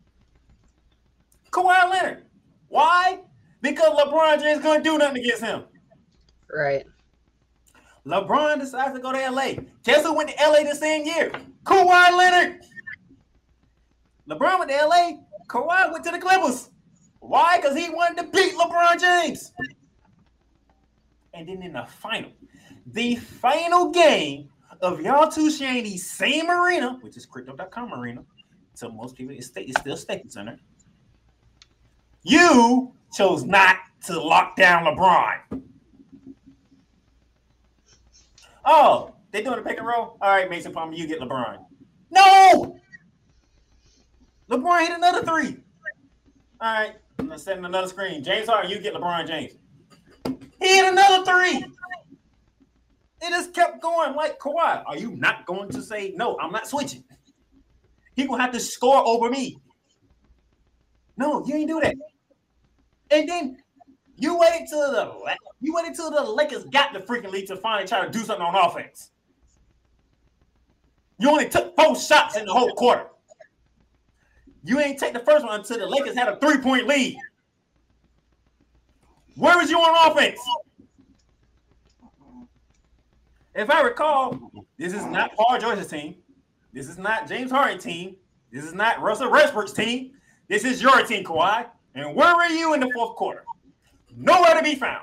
Kawhi Leonard. Why? Because LeBron James couldn't do nothing against him. Right. LeBron decides to go to L A. Guess who went to L A the same year? Kawhi Leonard. LeBron went to L A. Kawhi went to the Clippers. Why? Because he wanted to beat LeBron James. And then in the final, the final game of y'all two sharing the same arena, which is crypto dot com arena, so most people, it's, it's still Staples Center. You chose not to lock down LeBron. Oh, they doing a pick and roll? All right, Mason Plumlee, you get LeBron. No! LeBron hit another three. All right, I'm going to send another screen. James Harden, you get LeBron James. He hit another three. It just kept going like Kawhi. Are you not going to say, no, I'm not switching? He going to have to score over me. No, you ain't do that. And then you waited till the you waited till the Lakers got the freaking lead to finally try to do something on offense. You only took four shots in the whole quarter. You ain't take the first one until the Lakers had a three-point lead. Where was you on offense? If I recall, this is not Paul George's team. This is not James Harden's team. This is not Russell Westbrook's team. This is your team, Kawhi. And where were you in the fourth quarter? Nowhere to be found.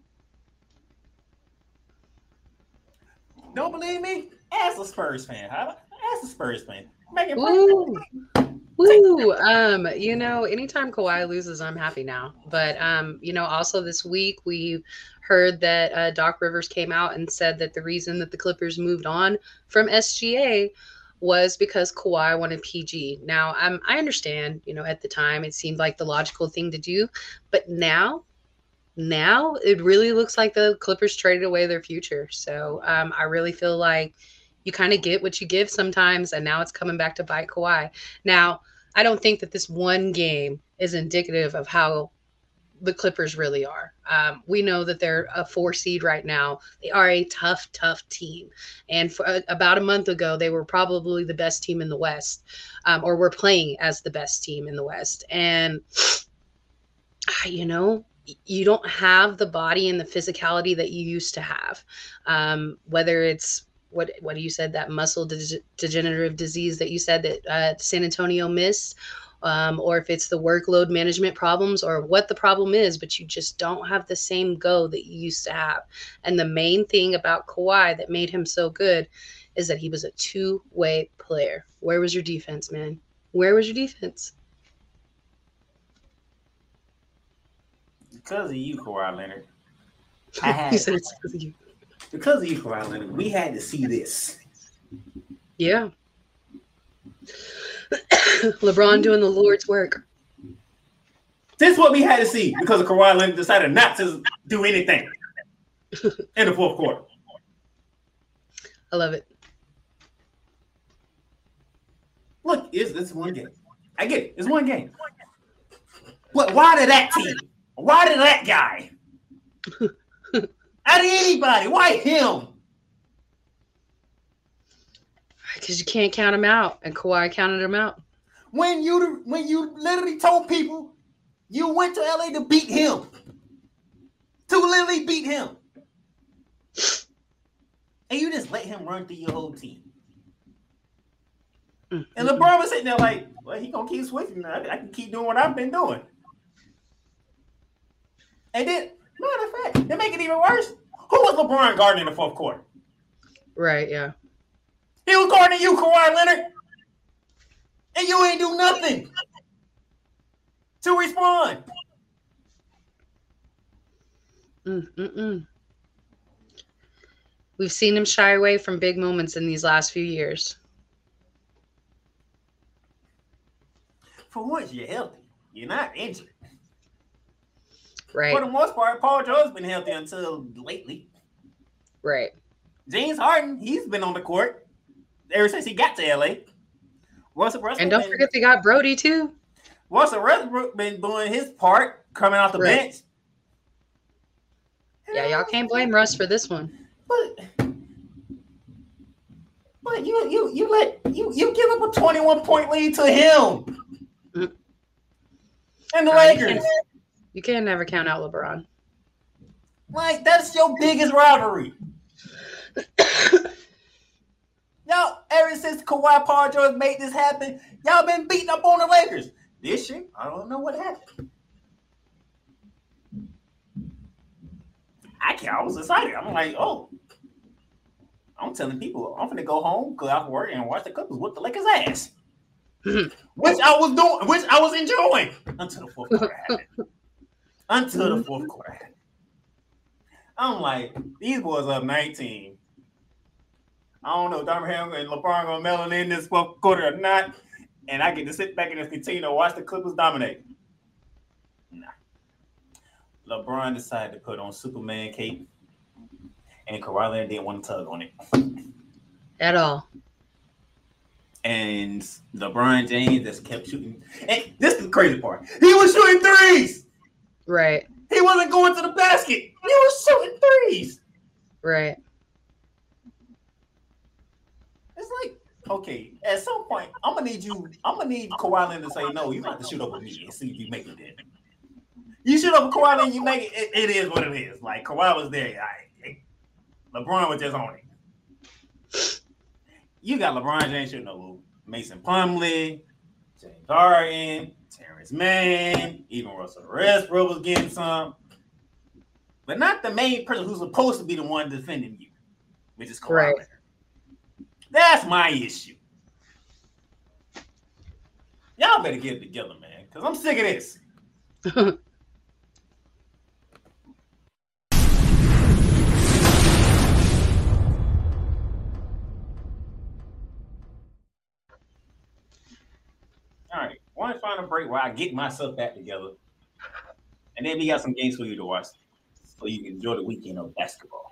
Don't believe me? Ask a Spurs fan. Huh? Ask a Spurs fan. Make it Woo. Woo. Um, you know, anytime Kawhi loses, I'm happy now. But um, you know, also this week we heard that uh, Doc Rivers came out and said that the reason that the Clippers moved on from S G A was because Kawhi wanted P G. Now, um, I understand, you know, at the time it seemed like the logical thing to do, but now, now it really looks like the Clippers traded away their future. So um, I really feel like you kind of get what you give sometimes, and now it's coming back to bite Kawhi. Now, I don't think that this one game is indicative of how the Clippers really are. Um, we know that they're a four seed right now. They are a tough, tough team. And for, uh, about a month ago, they were probably the best team in the West, um, or were playing as the best team in the West. And, you know, you don't have the body and the physicality that you used to have. Um, whether it's what what you said, that muscle de- degenerative disease that you said that uh, San Antonio missed, um, or if it's the workload management problems or what the problem is, but you just don't have the same go that you used to have. And the main thing about Kawhi that made him so good is that he was a two-way player. Where was your defense, man? Where was your defense? Because of you, Kawhi Leonard. I had, He said it's because of you. Because of you, Kawhi Leonard, we had to see this. Yeah. LeBron doing the Lord's work. This is what we had to see because of Kawhi Leonard decided not to do anything in the fourth quarter. I love it. Look, it's, it's one game. I get it. It's one game. But why did that team? Why did that guy? Out of anybody, why him? Because you can't count him out, and Kawhi counted him out. When you when you literally told people you went to L A to beat him, to literally beat him, and you just let him run through your whole team. Mm-hmm. And LeBron was sitting there like, well, he gonna keep switching. I, I can keep doing what I've been doing. And then, matter of fact, to make it even worse, who was LeBron guarding in the fourth quarter? Right, yeah. He was guarding you, Kawhi Leonard. And you ain't do nothing to respond. Mm-mm-mm. We've seen him shy away from big moments in these last few years. For once, you're healthy. You're not injured. Right. For the most part, Paul George's been healthy until lately. Right. James Harden, he's been on the court ever since he got to L A. Russell Westbrook and don't been, forget they got Brody too. Russell Westbrook been doing his part, coming off the right. bench. Yeah, y'all can't blame Russ for this one. But, but you you you let you you give up a twenty-one point lead to him mm-hmm. and the uh, Lakers. You can't, you can't never count out LeBron. Like that's your biggest rivalry. Y'all, ever since Kawhi Paul George made this happen, y'all been beating up on the Lakers. This year, I don't know what happened. I can't. I was excited. I'm like, oh, I'm telling people I'm gonna go home, go out to work, and watch the Clippers whip the Lakers' ass, which I was doing, which I was enjoying until the fourth quarter happened. Until the fourth quarter happened. I'm like, these boys up nineteen. I don't know if Darvin Ham and LeBron gonna melon in this fourth quarter or not, and I get to sit back and just continue to watch the Clippers dominate. Nah. LeBron decided to put on Superman cape, and Kawhi Leonard didn't want to tug on it at all. And LeBron James just kept shooting. And this is the crazy part: he was shooting threes. Right. He wasn't going to the basket. He was shooting threes. Right. It's like, okay, at some point, I'm gonna need you. I'm gonna need Kawhi Leonard to say no. You have to shoot over me and see if you make it there. You shoot over Kawhi Leonard, you make it, it. It is what it is. Like Kawhi was there. I, LeBron was just on it. You got LeBron James shooting over Mason Plumlee, James Harden, Terrence Mann, even Russell Westbrook was getting some, but not the main person who's supposed to be the one defending you, which is Kawhi right. Leonard. That's my issue. Y'all better get it together, man, because I'm sick of this. All right, I want to find a break where I get myself back together, and then we got some games for you to watch. so you can enjoy the weekend of basketball.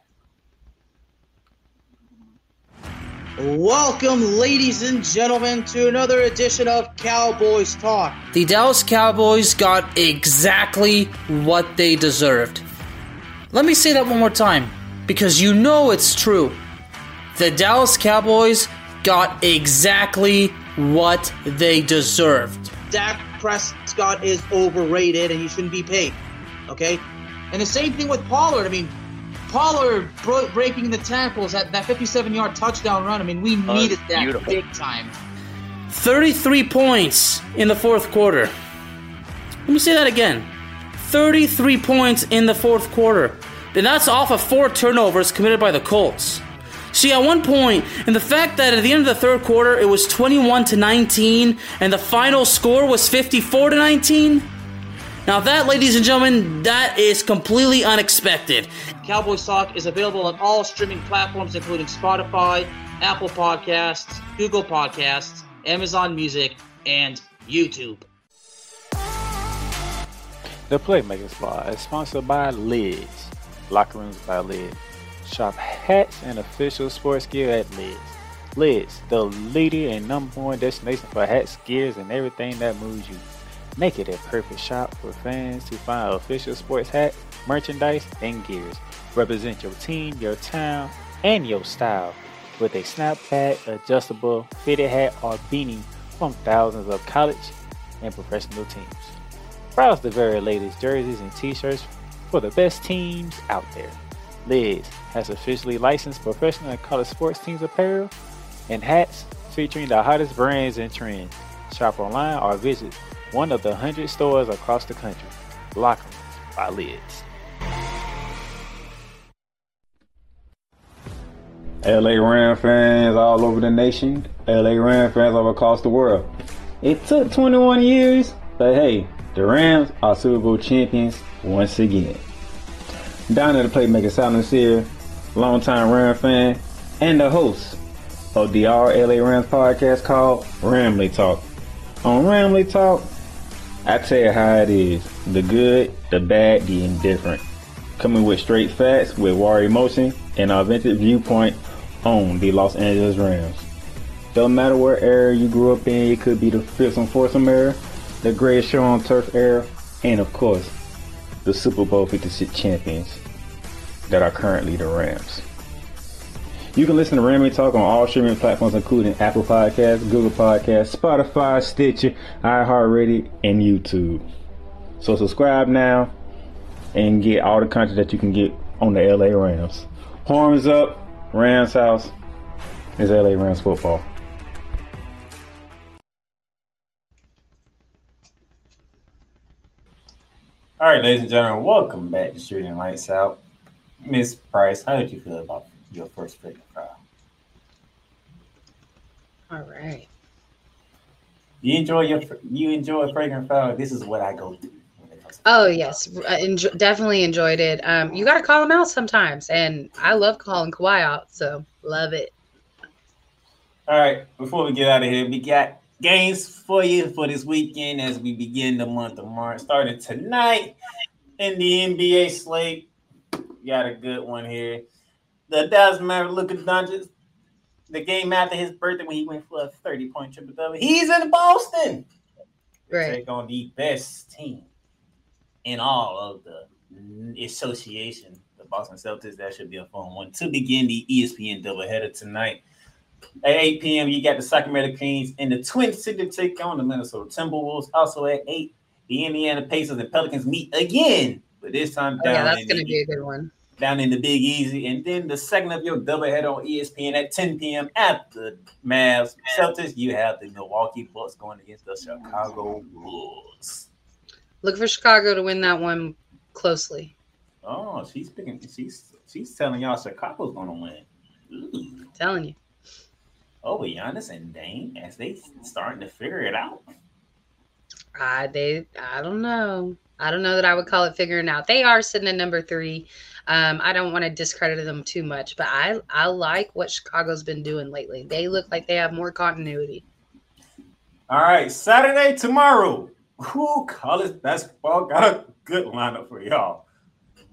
Welcome, ladies and gentlemen, to another edition of Cowboys Talk. The Dallas Cowboys got exactly what they deserved. Let me say that one more time, because you know it's true. The Dallas Cowboys got exactly what they deserved. Dak Prescott is overrated and he shouldn't be paid. Okay? And the same thing with Pollard. I mean, Pollard bro- breaking the tackles at that fifty-seven-yard touchdown run. I mean, we needed that beautiful. big time. thirty-three points in the fourth quarter. Let me say that again. thirty-three points in the fourth quarter. And that's off of four turnovers committed by the Colts. See, at one point, and the fact that at the end of the third quarter it was twenty-one to nineteen and the final score was fifty-four to nineteen. Now that, ladies and gentlemen, that is completely unexpected. Cowboys Talk is available on all streaming platforms, including Spotify, Apple Podcasts, Google Podcasts, Amazon Music, and YouTube. The Playmaker Spot is sponsored by Lids. Locker Rooms by Lids. Shop hats and official sports gear at Lids. Lids, the leader and number one destination for hats, gears, and everything that moves you. Make it a perfect shop for fans to find official sports hats, merchandise, and gears. Represent your team, your town, and your style with a snapback, adjustable, fitted hat, or beanie from thousands of college and professional teams. Browse the very latest jerseys and t-shirts for the best teams out there. Lids has officially licensed professional and college sports teams apparel and hats featuring the hottest brands and trends. Shop online or visit one of the one hundred stores across the country. Locker Rooms by Lids. L A Ram fans all over the nation, L A Ram fans all across the world. It took twenty-one years, but hey, the Rams are Super Bowl champions once again. Down at the Playmaker Silence here, longtime Ram fan, and the host of the All L A Rams podcast called Ramley Talk. On Ramley Talk, I tell you how it is. The good, the bad, the indifferent. Coming with straight facts, with war emotion, and an authentic viewpoint on the Los Angeles Rams. Don't matter what era you grew up in, it could be the fearsome foursome era, the greatest show on turf era, and of course, the Super Bowl fifty-six champions that are currently the Rams. You can listen to Ramley Talk on all streaming platforms, including Apple Podcasts, Google Podcasts, Spotify, Stitcher, iHeartRadio, and YouTube. So subscribe now and get all the content that you can get on the L A Rams. Horns up, Rams house. It's L A Rams football. All right, ladies and gentlemen, welcome back to Shooting Lights Out. Miss Price, how did you feel about your first freaking trial? All right. You enjoy your you enjoy fragrant foul. This is what I go through. Oh yes, I enjoy, definitely enjoyed it. Um, you got to call him out sometimes, and I love calling Kawhi out, so love it. All right, before we get out of here, we got games for you for this weekend as we begin the month of March. Starting tonight in the N B A slate, we got a good one here. The Dallas Mavericks, Luka Doncic, the game after his birthday when he went for a thirty-point triple-double. He's in Boston. Right. Take on the best team in all of the association, the Boston Celtics. That should be a fun one to begin the E S P N doubleheader tonight. At eight p.m., you got the Sacramento Kings and the Twin City take on the Minnesota Timberwolves. Also at eight, the Indiana Pacers and Pelicans meet again, but this time down. Oh, yeah, that's in going to the, be a good one. Down in the Big Easy. And then the second of your doubleheader on E S P N at ten p.m. at the Mavs Celtics, you have the Milwaukee Bucks going against the Chicago Bulls. Look for Chicago to win that one closely. Oh, she's picking. She's she's telling y'all Chicago's going to win. Ooh. I'm telling you. Oh, Giannis and Dame as they starting to figure it out. I they I don't know. I don't know that I would call it figuring out. They are sitting at number three. Um, I don't want to discredit them too much, but I I like what Chicago's been doing lately. They look like they have more continuity. All right, Saturday tomorrow. Who college basketball got a good lineup for y'all?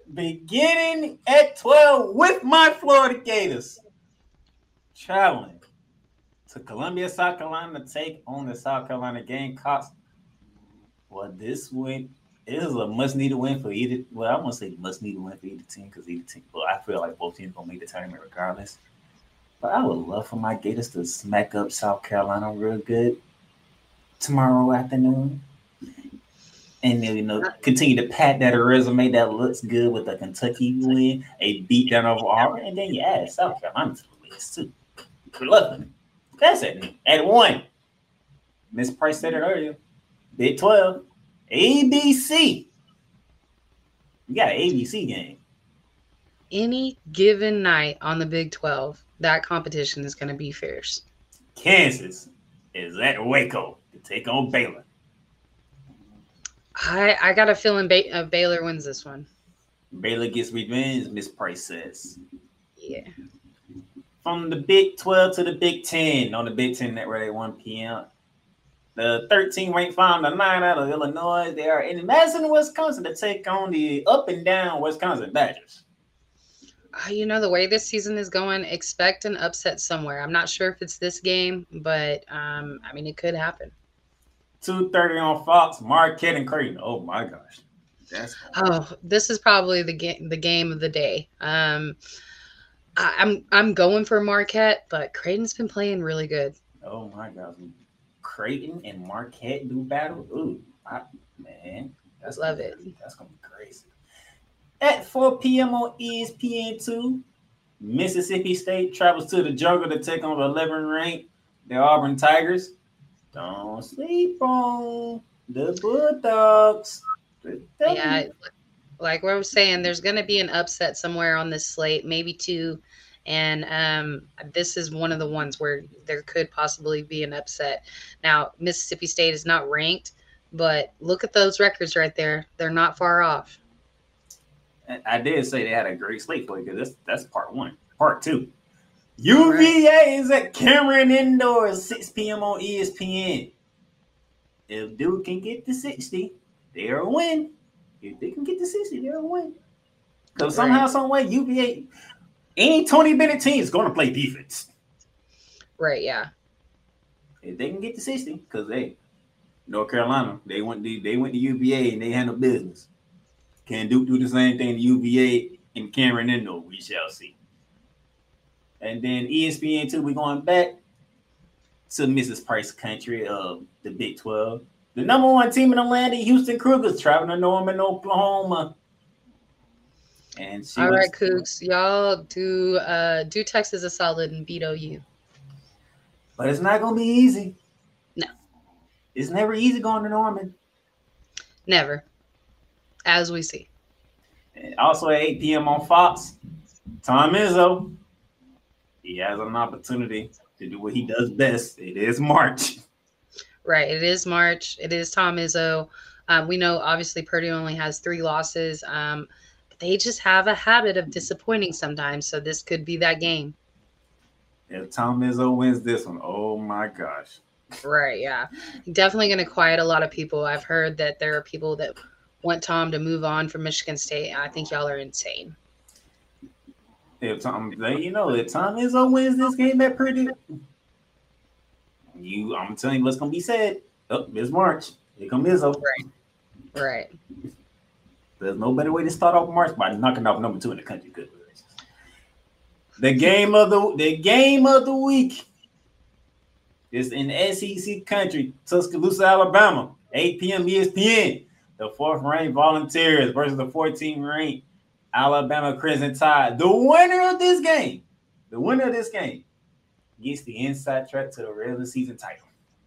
beginning at twelve with my Florida Gators traveling to Columbia, South Carolina to take on the South Carolina Gamecocks. Well, this win is a must-needed win for either. Well, I won't say must-needed win for either team because either team. Well, I feel like both teams gonna make the tournament regardless. But I would love for my Gators to smack up South Carolina real good tomorrow afternoon. And then, you know, continue to pat that resume that looks good with the Kentucky win, a beat down over Auburn, and then you add South Carolina to the list too. Good luck. That's it. At one. Miss Price said it earlier. Big twelve. A B C. You got an A B C game. Any given night on the Big twelve, that competition is going to be fierce. Kansas is at Waco to take on Baylor. I I got a feeling ba- uh, Baylor wins this one. Baylor gets revenge, Miss Price says. Yeah. From the Big twelve to the Big ten on the Big Ten Network at one p.m. The thirteen ranked found the nine out of Illinois. They are in Madison, Wisconsin to take on the up and down Wisconsin Badgers. Uh, you know, the way this season is going, expect an upset somewhere. I'm not sure if it's this game, but um, I mean, it could happen. two thirty on Fox, Marquette and Creighton. Oh my gosh. That's oh, this is probably the game the game of the day. Um, I, I'm I'm going for Marquette, but Creighton's been playing really good. Oh my gosh. Creighton and Marquette do battle. Ooh, I, man. That's Love gonna, it. That's gonna be crazy. At four p.m. on E S P N two, Mississippi State travels to the jungle to take on the eleven ranked the Auburn Tigers. Don't sleep on the Bulldogs. Yeah, like what I was saying, there's going to be an upset somewhere on this slate, maybe two. And um, this is one of the ones where there could possibly be an upset. Now, Mississippi State is not ranked, but look at those records right there. They're not far off. I did say they had a great slate for you because that's, that's part one. Part two. U V A is at Cameron Indoors, six p.m. on E S P N. If Duke can get to sixty, they're a win. If they can get to sixty, they're a win. Because somehow, some way, U V A, any Tony Bennett team is going to play defense. Right, yeah. If they can get to sixty, because they, North Carolina, they went to, they went to U V A and they handled business. Can Duke do the same thing to U V A and Cameron Indoor? We shall see. And then E S P N two, we're going back to Missus Price country of the Big twelve. The number one team in the land, the Houston Cougars, traveling to Norman, Oklahoma. And she all was, right, Cougs, y'all do uh, do Texas a solid and beat O U. But it's not going to be easy. No. It's never easy going to Norman. Never. As we see. And also at eight p.m. on Fox, Tom Izzo. He has an opportunity to do what he does best. It is March. Right. It is March. It is Tom Izzo. Um, we know, obviously, Purdue only has three losses. Um, but they just have a habit of disappointing sometimes. So this could be that game. If Tom Izzo wins this one, oh, my gosh. Right. Yeah. Definitely going to quiet a lot of people. I've heard that there are people that want Tom to move on from Michigan State. I think y'all are insane. If Tom, you know, if Tom Izzo wins this game at Purdue, you, I'm telling you what's gonna be said. Oh, it's March. Here come Izzo. Right. Right. There's no better way to start off March by knocking off number two in the country. Good. The game of the the game of the week is in S E C country, Tuscaloosa, Alabama, eight p.m. E S P N. The fourth ranked Volunteers versus the fourteenth ranked Alabama Crimson Tide. The winner of this game, the winner of this game, gets the inside track to the regular season title.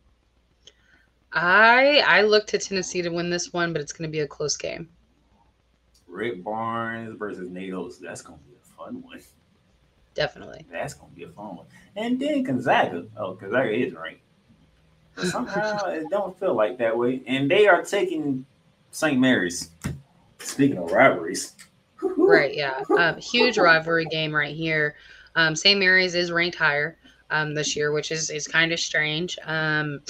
I I look to Tennessee to win this one, but it's going to be a close game. Rick Barnes versus Nate Oates. That's going to be a fun one. Definitely. That's going to be a fun one. And then Gonzaga. Oh, Gonzaga is ranked. But somehow it don't feel like that way. And they are taking Saint Mary's. Speaking of rivalries. Right, yeah. Um, huge rivalry game right here. Um, Saint Mary's is ranked higher um, this year, which is, is kind of strange. Um,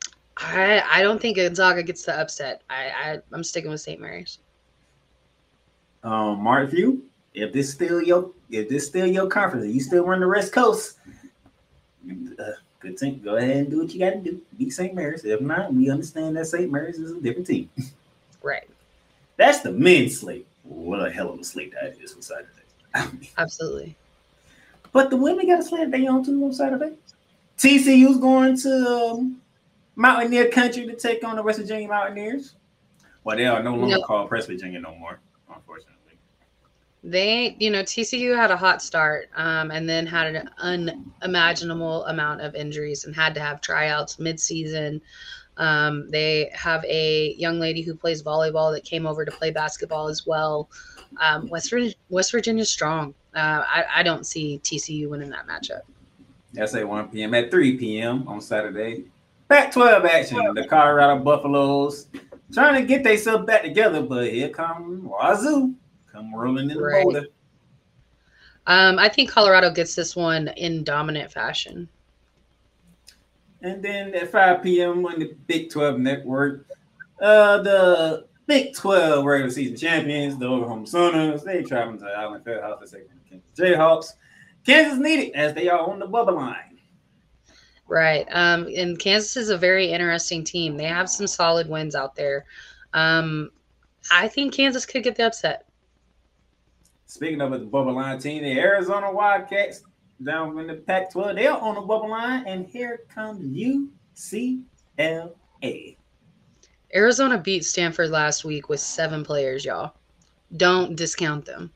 I I don't think Gonzaga gets the upset. I, I, I'm sticking with Saint Mary's. Um, Mark View, if this still your if this still your conference, and you still run the West Coast, uh, good thing. Go ahead and do what you got to do. Beat Saint Mary's. If not, we understand that Saint Mary's is a different team. Right. That's the men's slate. What a hell of a slate that is for Saturday. I mean, Absolutely. but the women got a slate they on too on Saturday. T C U's going to um, Mountaineer Country to take on the West Virginia Mountaineers. Well, they are no longer No. called West Virginia no more, unfortunately. They, you know, T C U had a hot start um, and then had an unimaginable amount of injuries and had to have tryouts midseason. Um, they have a young lady who plays volleyball that came over to play basketball as well. Um, West, Vir- West Virginia's strong. Uh, I, I don't see T C U winning that matchup. That's at one p.m. At three p.m. on Saturday. Pac twelve action. The Colorado Buffaloes trying to get themselves back together, but here come Wazoo. Come rolling in the Right. boulder. Um, I think Colorado gets this one in dominant fashion. And then at five p.m. on the Big twelve Network, uh, the Big twelve regular season champions, the Oklahoma Sooners, they traveling to Allen Fieldhouse to take on the Kansas Jayhawks. Kansas needed as they are on the bubble line. Right. Um, and Kansas is a very interesting team. They have some solid wins out there. Um, I think Kansas could get the upset. Speaking of the bubble line team, the Arizona Wildcats down in the Pac twelve, they're on the bubble line, and here comes U C L A. Arizona beat Stanford last week with seven players, y'all. Don't discount them.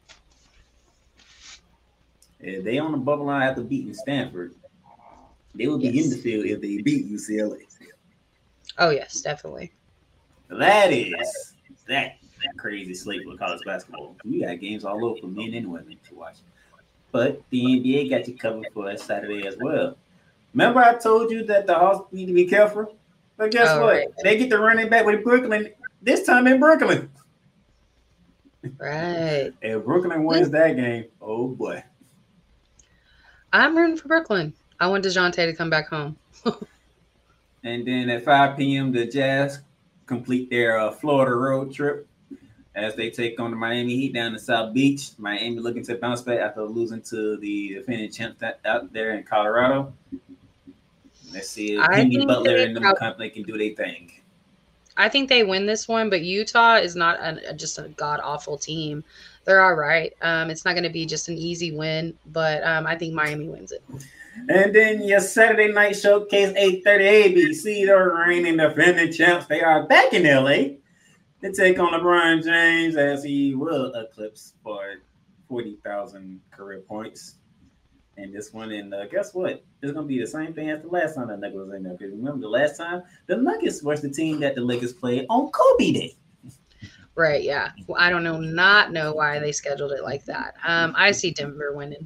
If they on the bubble line after beating Stanford, they will be Yes. in the field if they beat U C L A. Oh, yes, definitely. That is that, that crazy slate for college basketball. We got games all over for men and women to watch. But the N B A got you covered for us Saturday as well. Remember I told you that the Hawks need to be careful? But guess Oh, what? right. They get the running back with Brooklyn, this time in Brooklyn. Right. If Brooklyn wins that game, oh boy. I'm rooting for Brooklyn. I want DeJounte to come back home. And then at five p.m., the Jazz complete their uh, Florida road trip as they take on the Miami Heat down in South Beach. Miami looking to bounce back after losing to the defending champs out there in Colorado. Let's see if I Jimmy think Butler they and them prob- company can do their thing. I think they win this one, but Utah is not a, just a god-awful team. They're all right. Um, it's not going to be just an easy win, but um, I think Miami wins it. And then your Saturday night showcase, eight thirty A B C, the reigning defending champs. They are back in L A to take on LeBron James as he will eclipse for forty thousand career points. And this one, and uh, guess what? It's going to be the same thing as the last time the Nuggets was in there. Because remember the last time, the Nuggets was the team that the Lakers played on Kobe Day. Right, yeah. Well, I don't know, not know why they scheduled it like that. Um, I see Denver winning.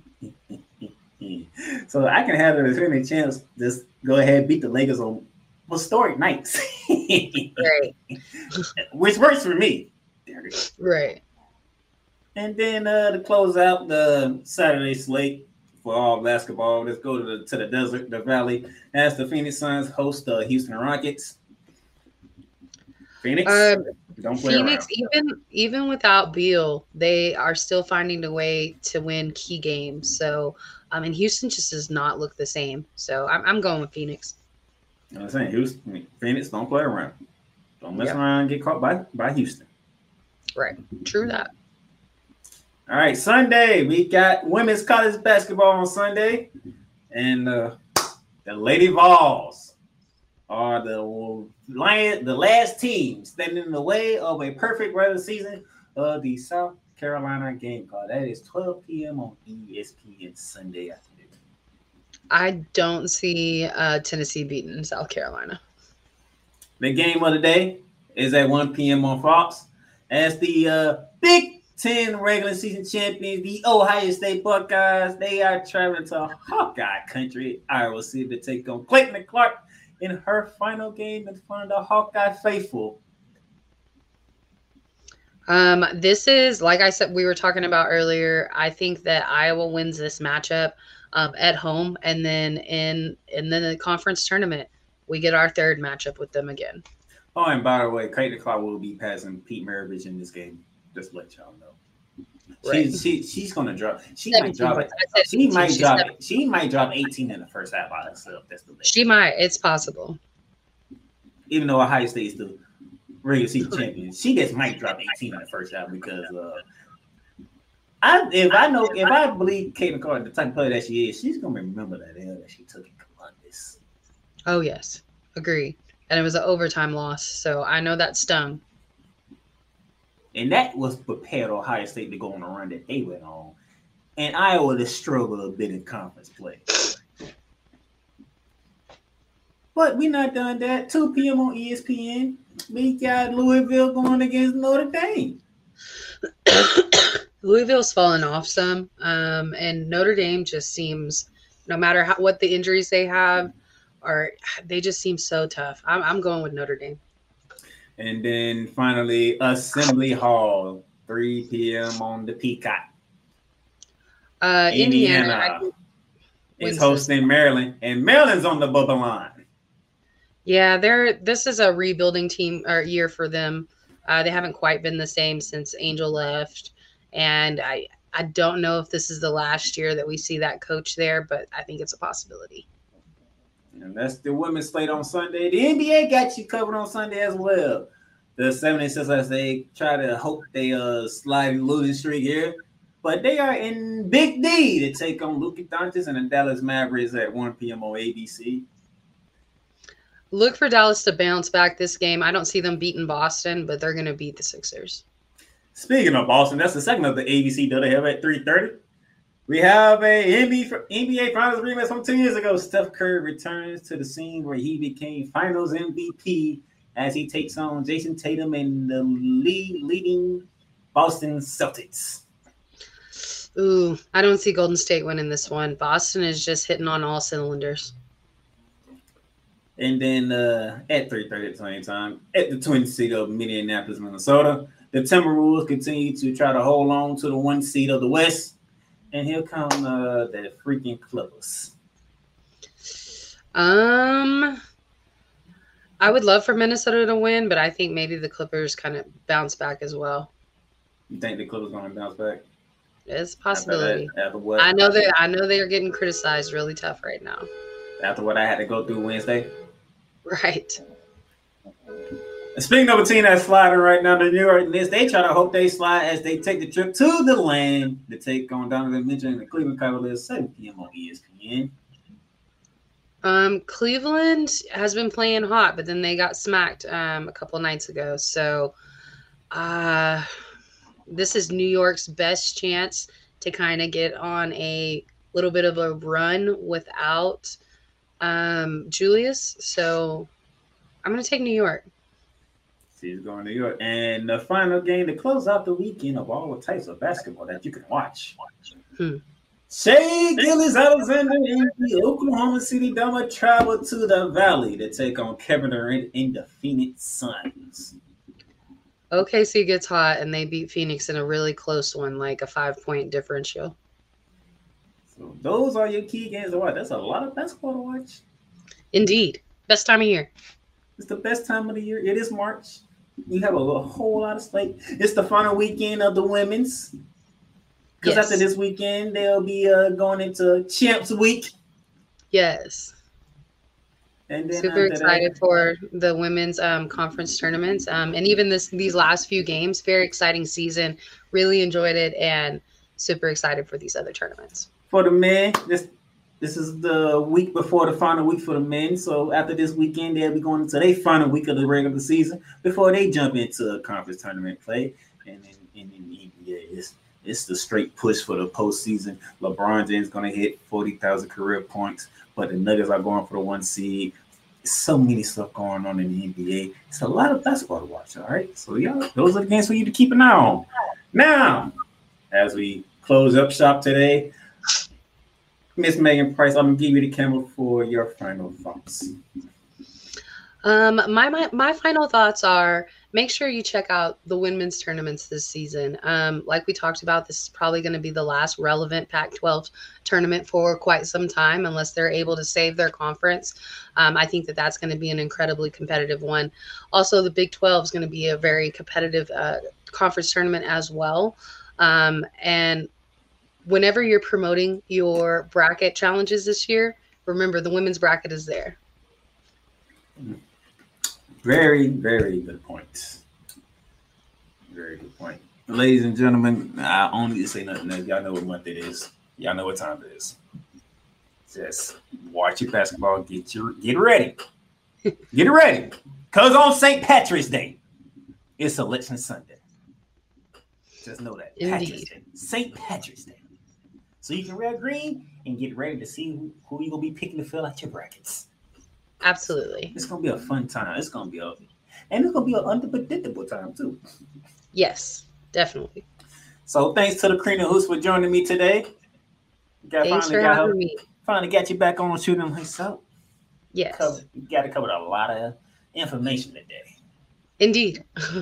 So I can have the defending champs just go ahead and beat the Lakers on historic nights. Right, Which works for me. right. And then uh, to close out the Saturday slate for all basketball, let's go to the to the desert, the valley, as the Phoenix Suns host the Houston Rockets. Phoenix, Um, don't play Phoenix, around. even even without Beal, they are still finding a way to win key games. So, um, and Houston just does not look the same. So I'm, I'm going with Phoenix. You know what I'm saying? Houston, I mean, Phoenix, don't play around. Don't mess Yep. around and get caught by, by Houston. Right, true that. All right, Sunday, we got women's college basketball on Sunday. And uh, the Lady Vols are the lion, the last team standing in the way of a perfect regular season of the South Carolina game card. That is twelve p.m. on E S P N Sunday afternoon. I don't see uh, Tennessee beating South Carolina. The game of the day is at one p.m. on Fox as the uh, Big Ten regular season champions, the Ohio State Buckeyes, they are traveling to Hawkeye country, Iowa City, to take on Clayton Clark in her final game in front of the Hawkeye faithful. Um, this is, like I said, we were talking about earlier. I think that Iowa wins this matchup um, at home, and then in and then the conference tournament, we get our third matchup with them again. Oh, and by the way, Clayton Clark will be passing Pete Maravich in this game. Just to let y'all know. Right. She, she, she's going to drop. She might seventeen drop points. it. I said She eighteen. might She's drop seventeen. it. She might drop eighteen in the first half by herself. That's the She might. It's possible. Even though Ohio State's the regular season champion, she just might drop eighteen in the first half because uh, I if I know if I believe Caitlin Carter, the type of player that she is, she's gonna remember that L that she took in Columbus. Oh yes, agree. And it was an overtime loss, so I know that stung. And that was prepared Ohio State to go on the run that they went on. And Iowa to struggle a bit in conference play. But we're not done that. two p.m. on E S P N. We got Louisville going against Notre Dame. Louisville's fallen off some, um, and Notre Dame just seems, no matter how, what the injuries they have, or they just seem so tough. I'm, I'm going with Notre Dame. And then finally, Assembly Hall, three p.m. on the Peacock. Uh, Indiana, Indiana I think, is wins hosting Maryland, and Maryland's on the bubble line. yeah, they're this is a rebuilding team or year for them. Uh, they haven't quite been the same since Angel left, and I I don't know if this is the last year that we see that coach there, but I think it's a possibility. And that's the women's slate on Sunday. The N B A got you covered on Sunday as well. The seventy-sixers, they try to hope they uh slide in losing streak here, but they are in Big D to take on Luka Doncic and the Dallas Mavericks at one p.m. on A B C. Look for Dallas to bounce back this game. I don't see them beating Boston, but they're going to beat the Sixers. Speaking of Boston, that's the second of the A B C that they have at three thirty. We have a N B A Finals rematch from two years ago. Steph Curry returns to the scene where he became Finals M V P as he takes on Jason Tatum and the lead, leading Boston Celtics. Ooh, I don't see Golden State winning this one. Boston is just hitting on all cylinders. And then uh, at three thirty at the same time, at the Twin City of Minneapolis, Minnesota, the Timberwolves continue to try to hold on to the one seed of the West. And here come uh, the freaking Clippers. Um, I would love for Minnesota to win, but I think maybe the Clippers kind of bounce back as well. You think the Clippers going to bounce back? It's a possibility. After, that, after what? I know that I know they are getting criticized really tough right now. After what I had to go through Wednesday? Right. Speaking of a team that's sliding right now, the New York Knicks, they try to hope they slide as they take the trip to the land to take on Donovan Mitchell and the Cleveland Cavaliers, seven p.m. on E S P N. Um, Cleveland has been playing hot, but then they got smacked um, a couple nights ago. So uh, this is New York's best chance to kind of get on a little bit of a run without um, Julius. So I'm going to take New York. She's going to New York. And the final game to close out the weekend of all the types of basketball that you can watch. Hmm. Shea Gilgeous-Alexander and the Oklahoma City Thunder travel to the Valley to take on Kevin Durant and the Phoenix Suns. O K C gets hot, and they beat Phoenix in a really close one, like a five-point differential. So those are your key games to watch. That's a lot of basketball to watch. Indeed. Best time of year. It's the best time of the year. It is March. You have a, a whole lot of slate. It's the final weekend of the women's. Because Yes. after this weekend, they'll be uh, going into Champs Week. Yes. And then Super after excited that, for the women's um, conference tournaments. Um, and even this these last few games, very exciting season. Really enjoyed it and super excited for these other tournaments. for the men, this this is the week before the final week for the men. So after this weekend, they'll be going into their final week of the regular season before they jump into a conference tournament play. And then in the N B A, it's, it's the straight push for the postseason. LeBron James is going to hit forty thousand career points, but the Nuggets are going for the one seed. There's so many stuff going on in the N B A. It's a lot of basketball to watch, all right? So, yeah, those are the games for you to keep an eye on. Now, as we close up shop today, Miss Megan Price, I'm going to give you the camera for your final thoughts. Um, my, my my final thoughts are make sure you check out the women's tournaments this season. Um, like we talked about, this is probably going to be the last relevant Pac twelve tournament for quite some time, unless they're able to save their conference. Um, I think that that's going to be an incredibly competitive one. Also, the Big twelve is going to be a very competitive uh, conference tournament as well. Um, and whenever you're promoting your bracket challenges this year, remember the women's bracket is there. Very, very good point. Very good point. Ladies and gentlemen, I don't need to say nothing else. Y'all know what month it is. Y'all know what time it is. Just watch your basketball. Get your get ready. Get ready. Because on Saint Patrick's Day, it's Election Sunday. Just know that. Indeed. Saint Patrick's Day. So you can wear green and get ready to see who, who you're going to be picking to fill out your brackets. Absolutely. It's going to be a fun time. It's going to be a, and it's going to be an unpredictable time too. Yes, definitely. So thanks to the Queen of Hoops for joining me today. Got, Thanks for got having her, me. Finally got you back on shooting hoops out. Yes. Cover, you got to cover a lot of information today. Indeed. So,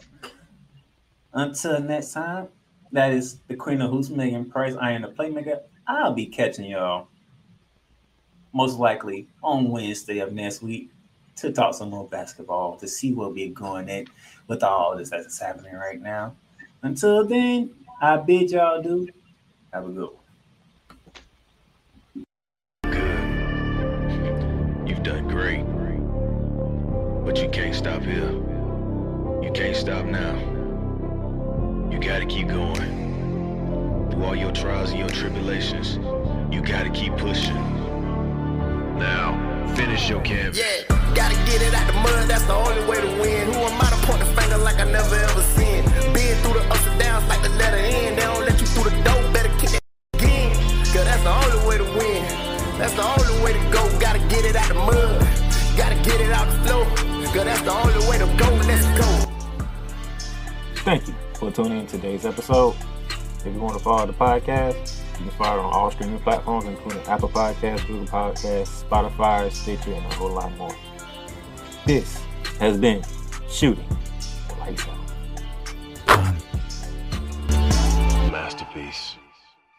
until next time, that is the Queen of Hoops, Megan Price. I am the Playmaker. I'll be catching y'all most likely on Wednesday of next week to talk some more basketball, to see what we're going at with all this that's happening right now. Until then, I bid y'all do. Have a good one. You've done great, but you can't stop here. You can't stop now. You gotta keep going. Through all your trials and your tribulations, you gotta keep pushing. Now, finish your canvas. Yeah, gotta get it out the mud, that's the only way to win. Who am I to point the finger like I never ever seen? Been through the ups and downs like the letter N. They don't let you through the door, better kick that again. Cause that's the only way to win. That's the only way to go. Gotta get it out the mud. Gotta get it out the flow. Cause that's the only way to go. Let's go. Thank you for tuning in to today's episode. If you want to follow the podcast, you can follow it on all streaming platforms, including Apple Podcasts, Google Podcasts, Spotify, Stitcher, and a whole lot more. This has been Shooting the Lights Out. Masterpiece.